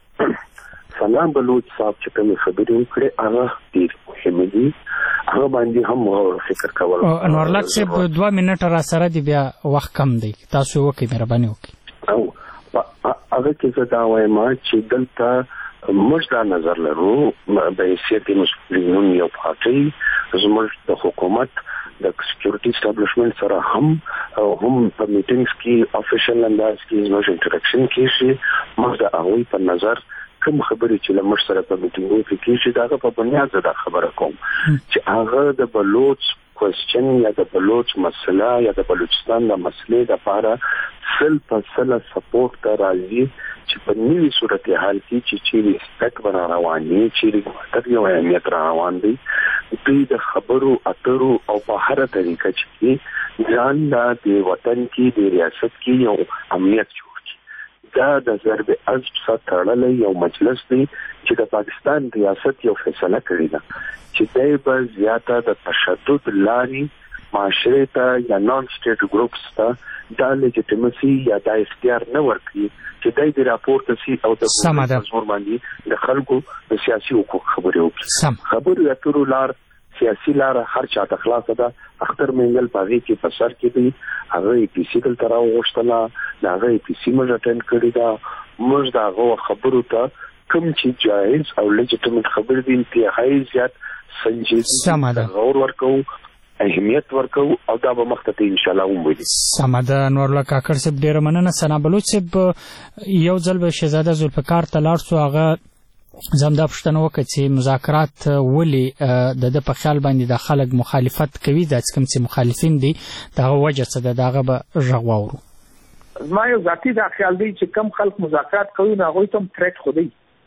سلام بلوچ صاحب چې کوم خبرې وکړي هغه ډیر مهم دي هغه باندې هم فکر کول انورلاک صاحب 2 منټه را سره دی بیا وخت کم دی تاسو وکړئ مهرباني وکړئ او هغه کې دا وایم چې دلته موږ دا نظر لرو د حیثیت مسلمانانو یو پارټي زموږ د حکومت د سکیورټي اسټابلیشمنت سره هم په میټینګز کې افیشل انداز کې زموږ انټریکشن کې شي موږ د هغوی په نظر کوم خبرې چې لمر سره په میټینګو کې کېږي دا په بنیاد دا خبره کوم چې هغه د بلوچ کوېسچن یا د بلوچ مسله یا د بلوچستان د مسلې لپاره سل سپورټ ته راځي چې په نوي صورتحال کې چې سپک بنا رواني چې تر یو اهمیت روان دي دوی د خبرو اترو او په هر طریقه چې ځان د وطن کې د ریاست کې یو امنیت دا د ضرب عزب سره تړلې یو مجلس دی چې د پاکستان ریاست یو فیصله کړې ده چې دای په زیاته د تشدد لاري معاشره ته یا نان سټیټ ګروپس ته د لیجیټیمسي یا د اختیار نه ورکړي چې دای د راپورټ سي او د څور باندې د خلکو د سیاسي حقوق خبرې وکړي خبرې اترو لار سیاسي لار هر چا ته خلاصه ده اختر منګل پاغي کې په سر کې دی هغه پی سی کل تراو غوښتله دا هغه پی سی موږ اټینډ کړی دا موږ دا هغه خبرو ته کوم چې جایز او لیجیټیمیټ خبر دي انتهایی زیات سنجیده غور ورکو اهمیت ورکو او دا به مخته ان شاء الله وموږي سماده نورلا کاکړ صاحب ډیر مننه سنا بلوچ صاحب یو ځل به شهزاده ذوالفقار ته لاړ شو هغه زمدا پښتنه وکړي چې مذاکرات ولي د په خیال باندې د خلک مخالفت کوي د کوم چې مخالفین دي دا وجه څه ده داغه به ژغورو ما یو ذاتی دا خیال دی چې کم خلک مذاکرات کوي نه غوي تم تھریټ خودي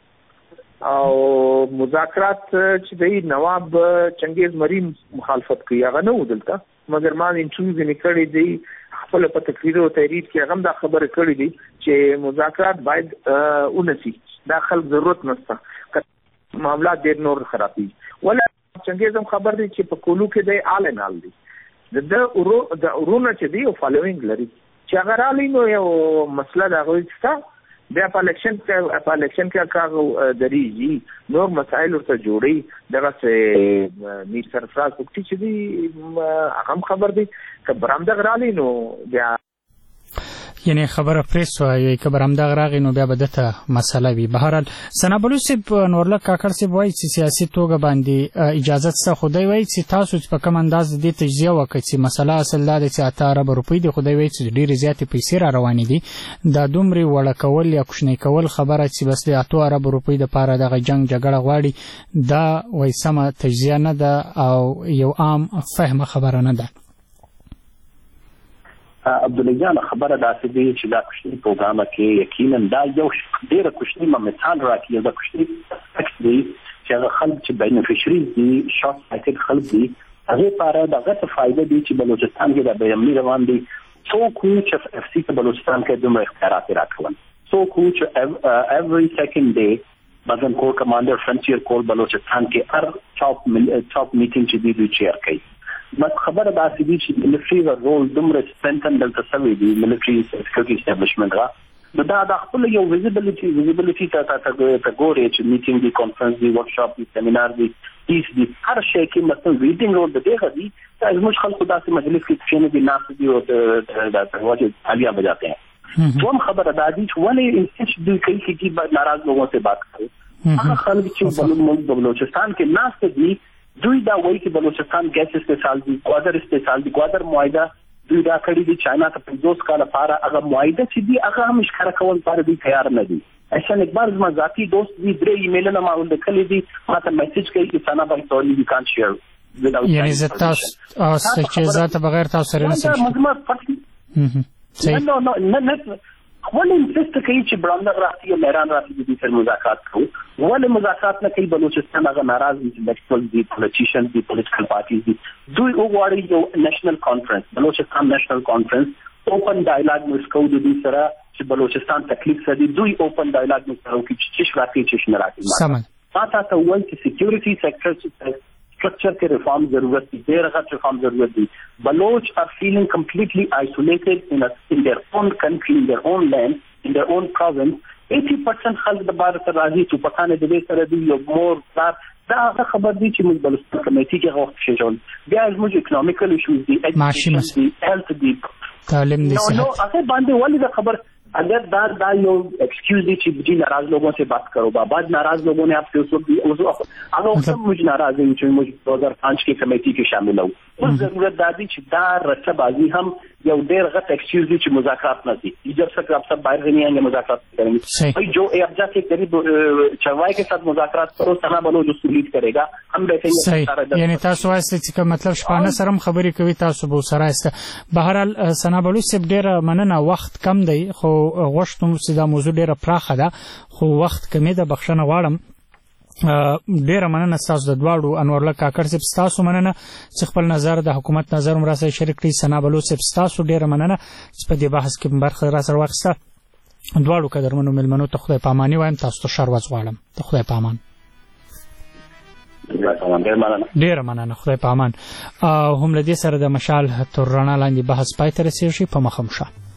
او مذاکرات چې دی نواب چنګیز مریم مخالفت کوي هغه نه ودلته مګر ما انټرویو نکړی دی خپل په تقریر او تحریر کې هغه دا خبره کړې دي چې مذاکرات باید اونسي دا خلک ضرورت نشته معاملات ډېر نور خرابي ولا څنګه زم خبر دي چې په کولو کې د اعلان حال دي د اورونه چې دی او فالوینګ لري چې هغه رالي نو یو مسله دا غوښتا بیا په الیکشن کې کارو درېږي نور مسائل ورته جوړي دغه څه میر سرفراز وکړي چې دی هغه خبر دي چې برامده رالي نو بیا یعنی خبره پریس وایي که برامده غراغي نو بیا بدته مسله وي بهرحال سنابلوس نورله کاکړ سی وایي چې سیاسي توګه باندې اجازه څه خدای وایي چې تاسو په کوم انداز دې تجزیه وکړئ چې مسله اصل دا چې 8 ارب روپۍ دی خدای وایي چې ډېر زیات پیسې را روانې دي دا دومره وړه کول یا کوشنۍ کول خبره چې بس د 8 ارب روپۍ د پاره د جنگ جګړه غواړي دا وایي سم تجزیه نه ده او یو عام فهم خبره نه ده عبدالله جان خبره داسې دی چې دا کوشنی پروګرام کې یقینا دا یو ډېر کوشنی مثال راکړي دا کوشنی دی چې هغه خلک چې بینیفیشریز دي شارټ سایټډ خلک دي هغه لپاره دغه څه فائدہ دي چې بلوچستان کې د بیرمنی روان دي څوک چې اف سی په بلوچستان کې دومره اختیارات راکول څوک چې every second day بدن کور کمانډر فرنچیر کول بلوچستان کې هر ټاپ میټینګ چې دی چیر کوي مت خبره داسې دي چې ملټری رول دومره سپینټن دلته سوي دي ملټری سکیورټي اسټابلیشمنت را دا خپل یو ویزیبিলিټي ته ګوري چې میټینګ دی کانفرنس دی ورکشاپ دی سیمینار دی هیڅ دی هر شي کې مثلا ریډینګ رول د دغه دی چې موږ خلکو داسې مجلس کې چې نه ناس دی او د واجب عالیه بجاتے ہیں تو هم خبره دا دي چې ولې انسټیټ دی کوي چې بعد ناراض لوگوں سے بات کرو هغه خلک چې بلوچستان کې ناس دي دوی دا وایي چې بلوچستان ګیس استعمال دي کوادر استعمال دي کوادر معاهده دوی دا کړی دي چاینا ته 50 کال لپاره هغه معاهده چې دی هغه هم ښکار کول لپاره دي تیار نه دي احسان اکبر زما ذاتی دوست دی درې ایمیل نه ما ولکلې دي ماته میسج کوي چې سانا باندې ټول دي کان شیر یعنی زتا او چې ذات بغیر تاسو سره نه سم نه ولې انسست کوي چې برانډر راځي او میران راځي د دې مذاکرات کوي ولې مذاکرات نه کوي بلوچستان هغه ناراض دي چې دي پولیټیشن دي پولیټیکل پارټیز دي دوی وګوري یو نېشنل کانفرنس بلوچستان نېشنل کانفرنس اوپن ډایلاګ مسکو د دې سره چې بلوچستان تکلیف سره دوی اوپن ډایلاګ مسکو کې چې راځي چې نه راځي ما تاسو وایي چې سکیورټي سیکټر structure के reform जरूरत थी देर गत reform जरूरत थी Baloch are feeling completely isolated in their own country in their own land in their own province 80% خلک د بار تر راځي چې پټانه د دې سره دی یو مور دا خبر دی چې موږ بلوچستان کمیټي کې غوښتل شو بیا موږ اکونومیکل ایشوز دي ایجوکیشن دي هیلث دي تعلیم دي نو هغه باندې ولې دا خبر अगर दा यो एक्सक्यूज दी जी नाराज लोगों से बात करो बाद नाराज लोगों ने आपसे उस वक्त अगर मुझ नाराज हैं मुझ 2005 की कमेटी के शामिल हूँ उस जरूरत दादी दार रच्चाबाजी हम या देर गत एक्सक्यूज दी मुज़ाकरात न थी जब तक आप सब बाहर नहीं आएंगे मुज़ाकरात करेंगे भाई जो अब जाके करीब चरवाई के साथ मुज़ाकरात करो सना बनो जो लीड करेगा हम बैठेंगे यानी तासु वास्ते چې मतलब شپانه سره خبرې کوي تاسو به سره است بهرحال سنا بلو سب ډیر مننه وخت کم دی خو غوښتم چې دا موضوع ډیره پراخه ده خو وخت کمی ده بخښنه غواړم ډیره مننه تاسو د دواړو انورله کاکړ صاحب تاسو مننه چې خپل نظر د حکومت نظر مر سره شریک کړي سنا بلو صاحب تاسو ډیره مننه چې په دې بحث کې برخه را سره واخیسته دواړو قدرمنو ملمنو ته خدای پاماني وایم تاسو ته شر وځوالم ته خدای پامان ډیره مننه خدای پامان هم لدې سره د مشال تر رڼا لاندې بحث پای ته رسیږي په مخم شه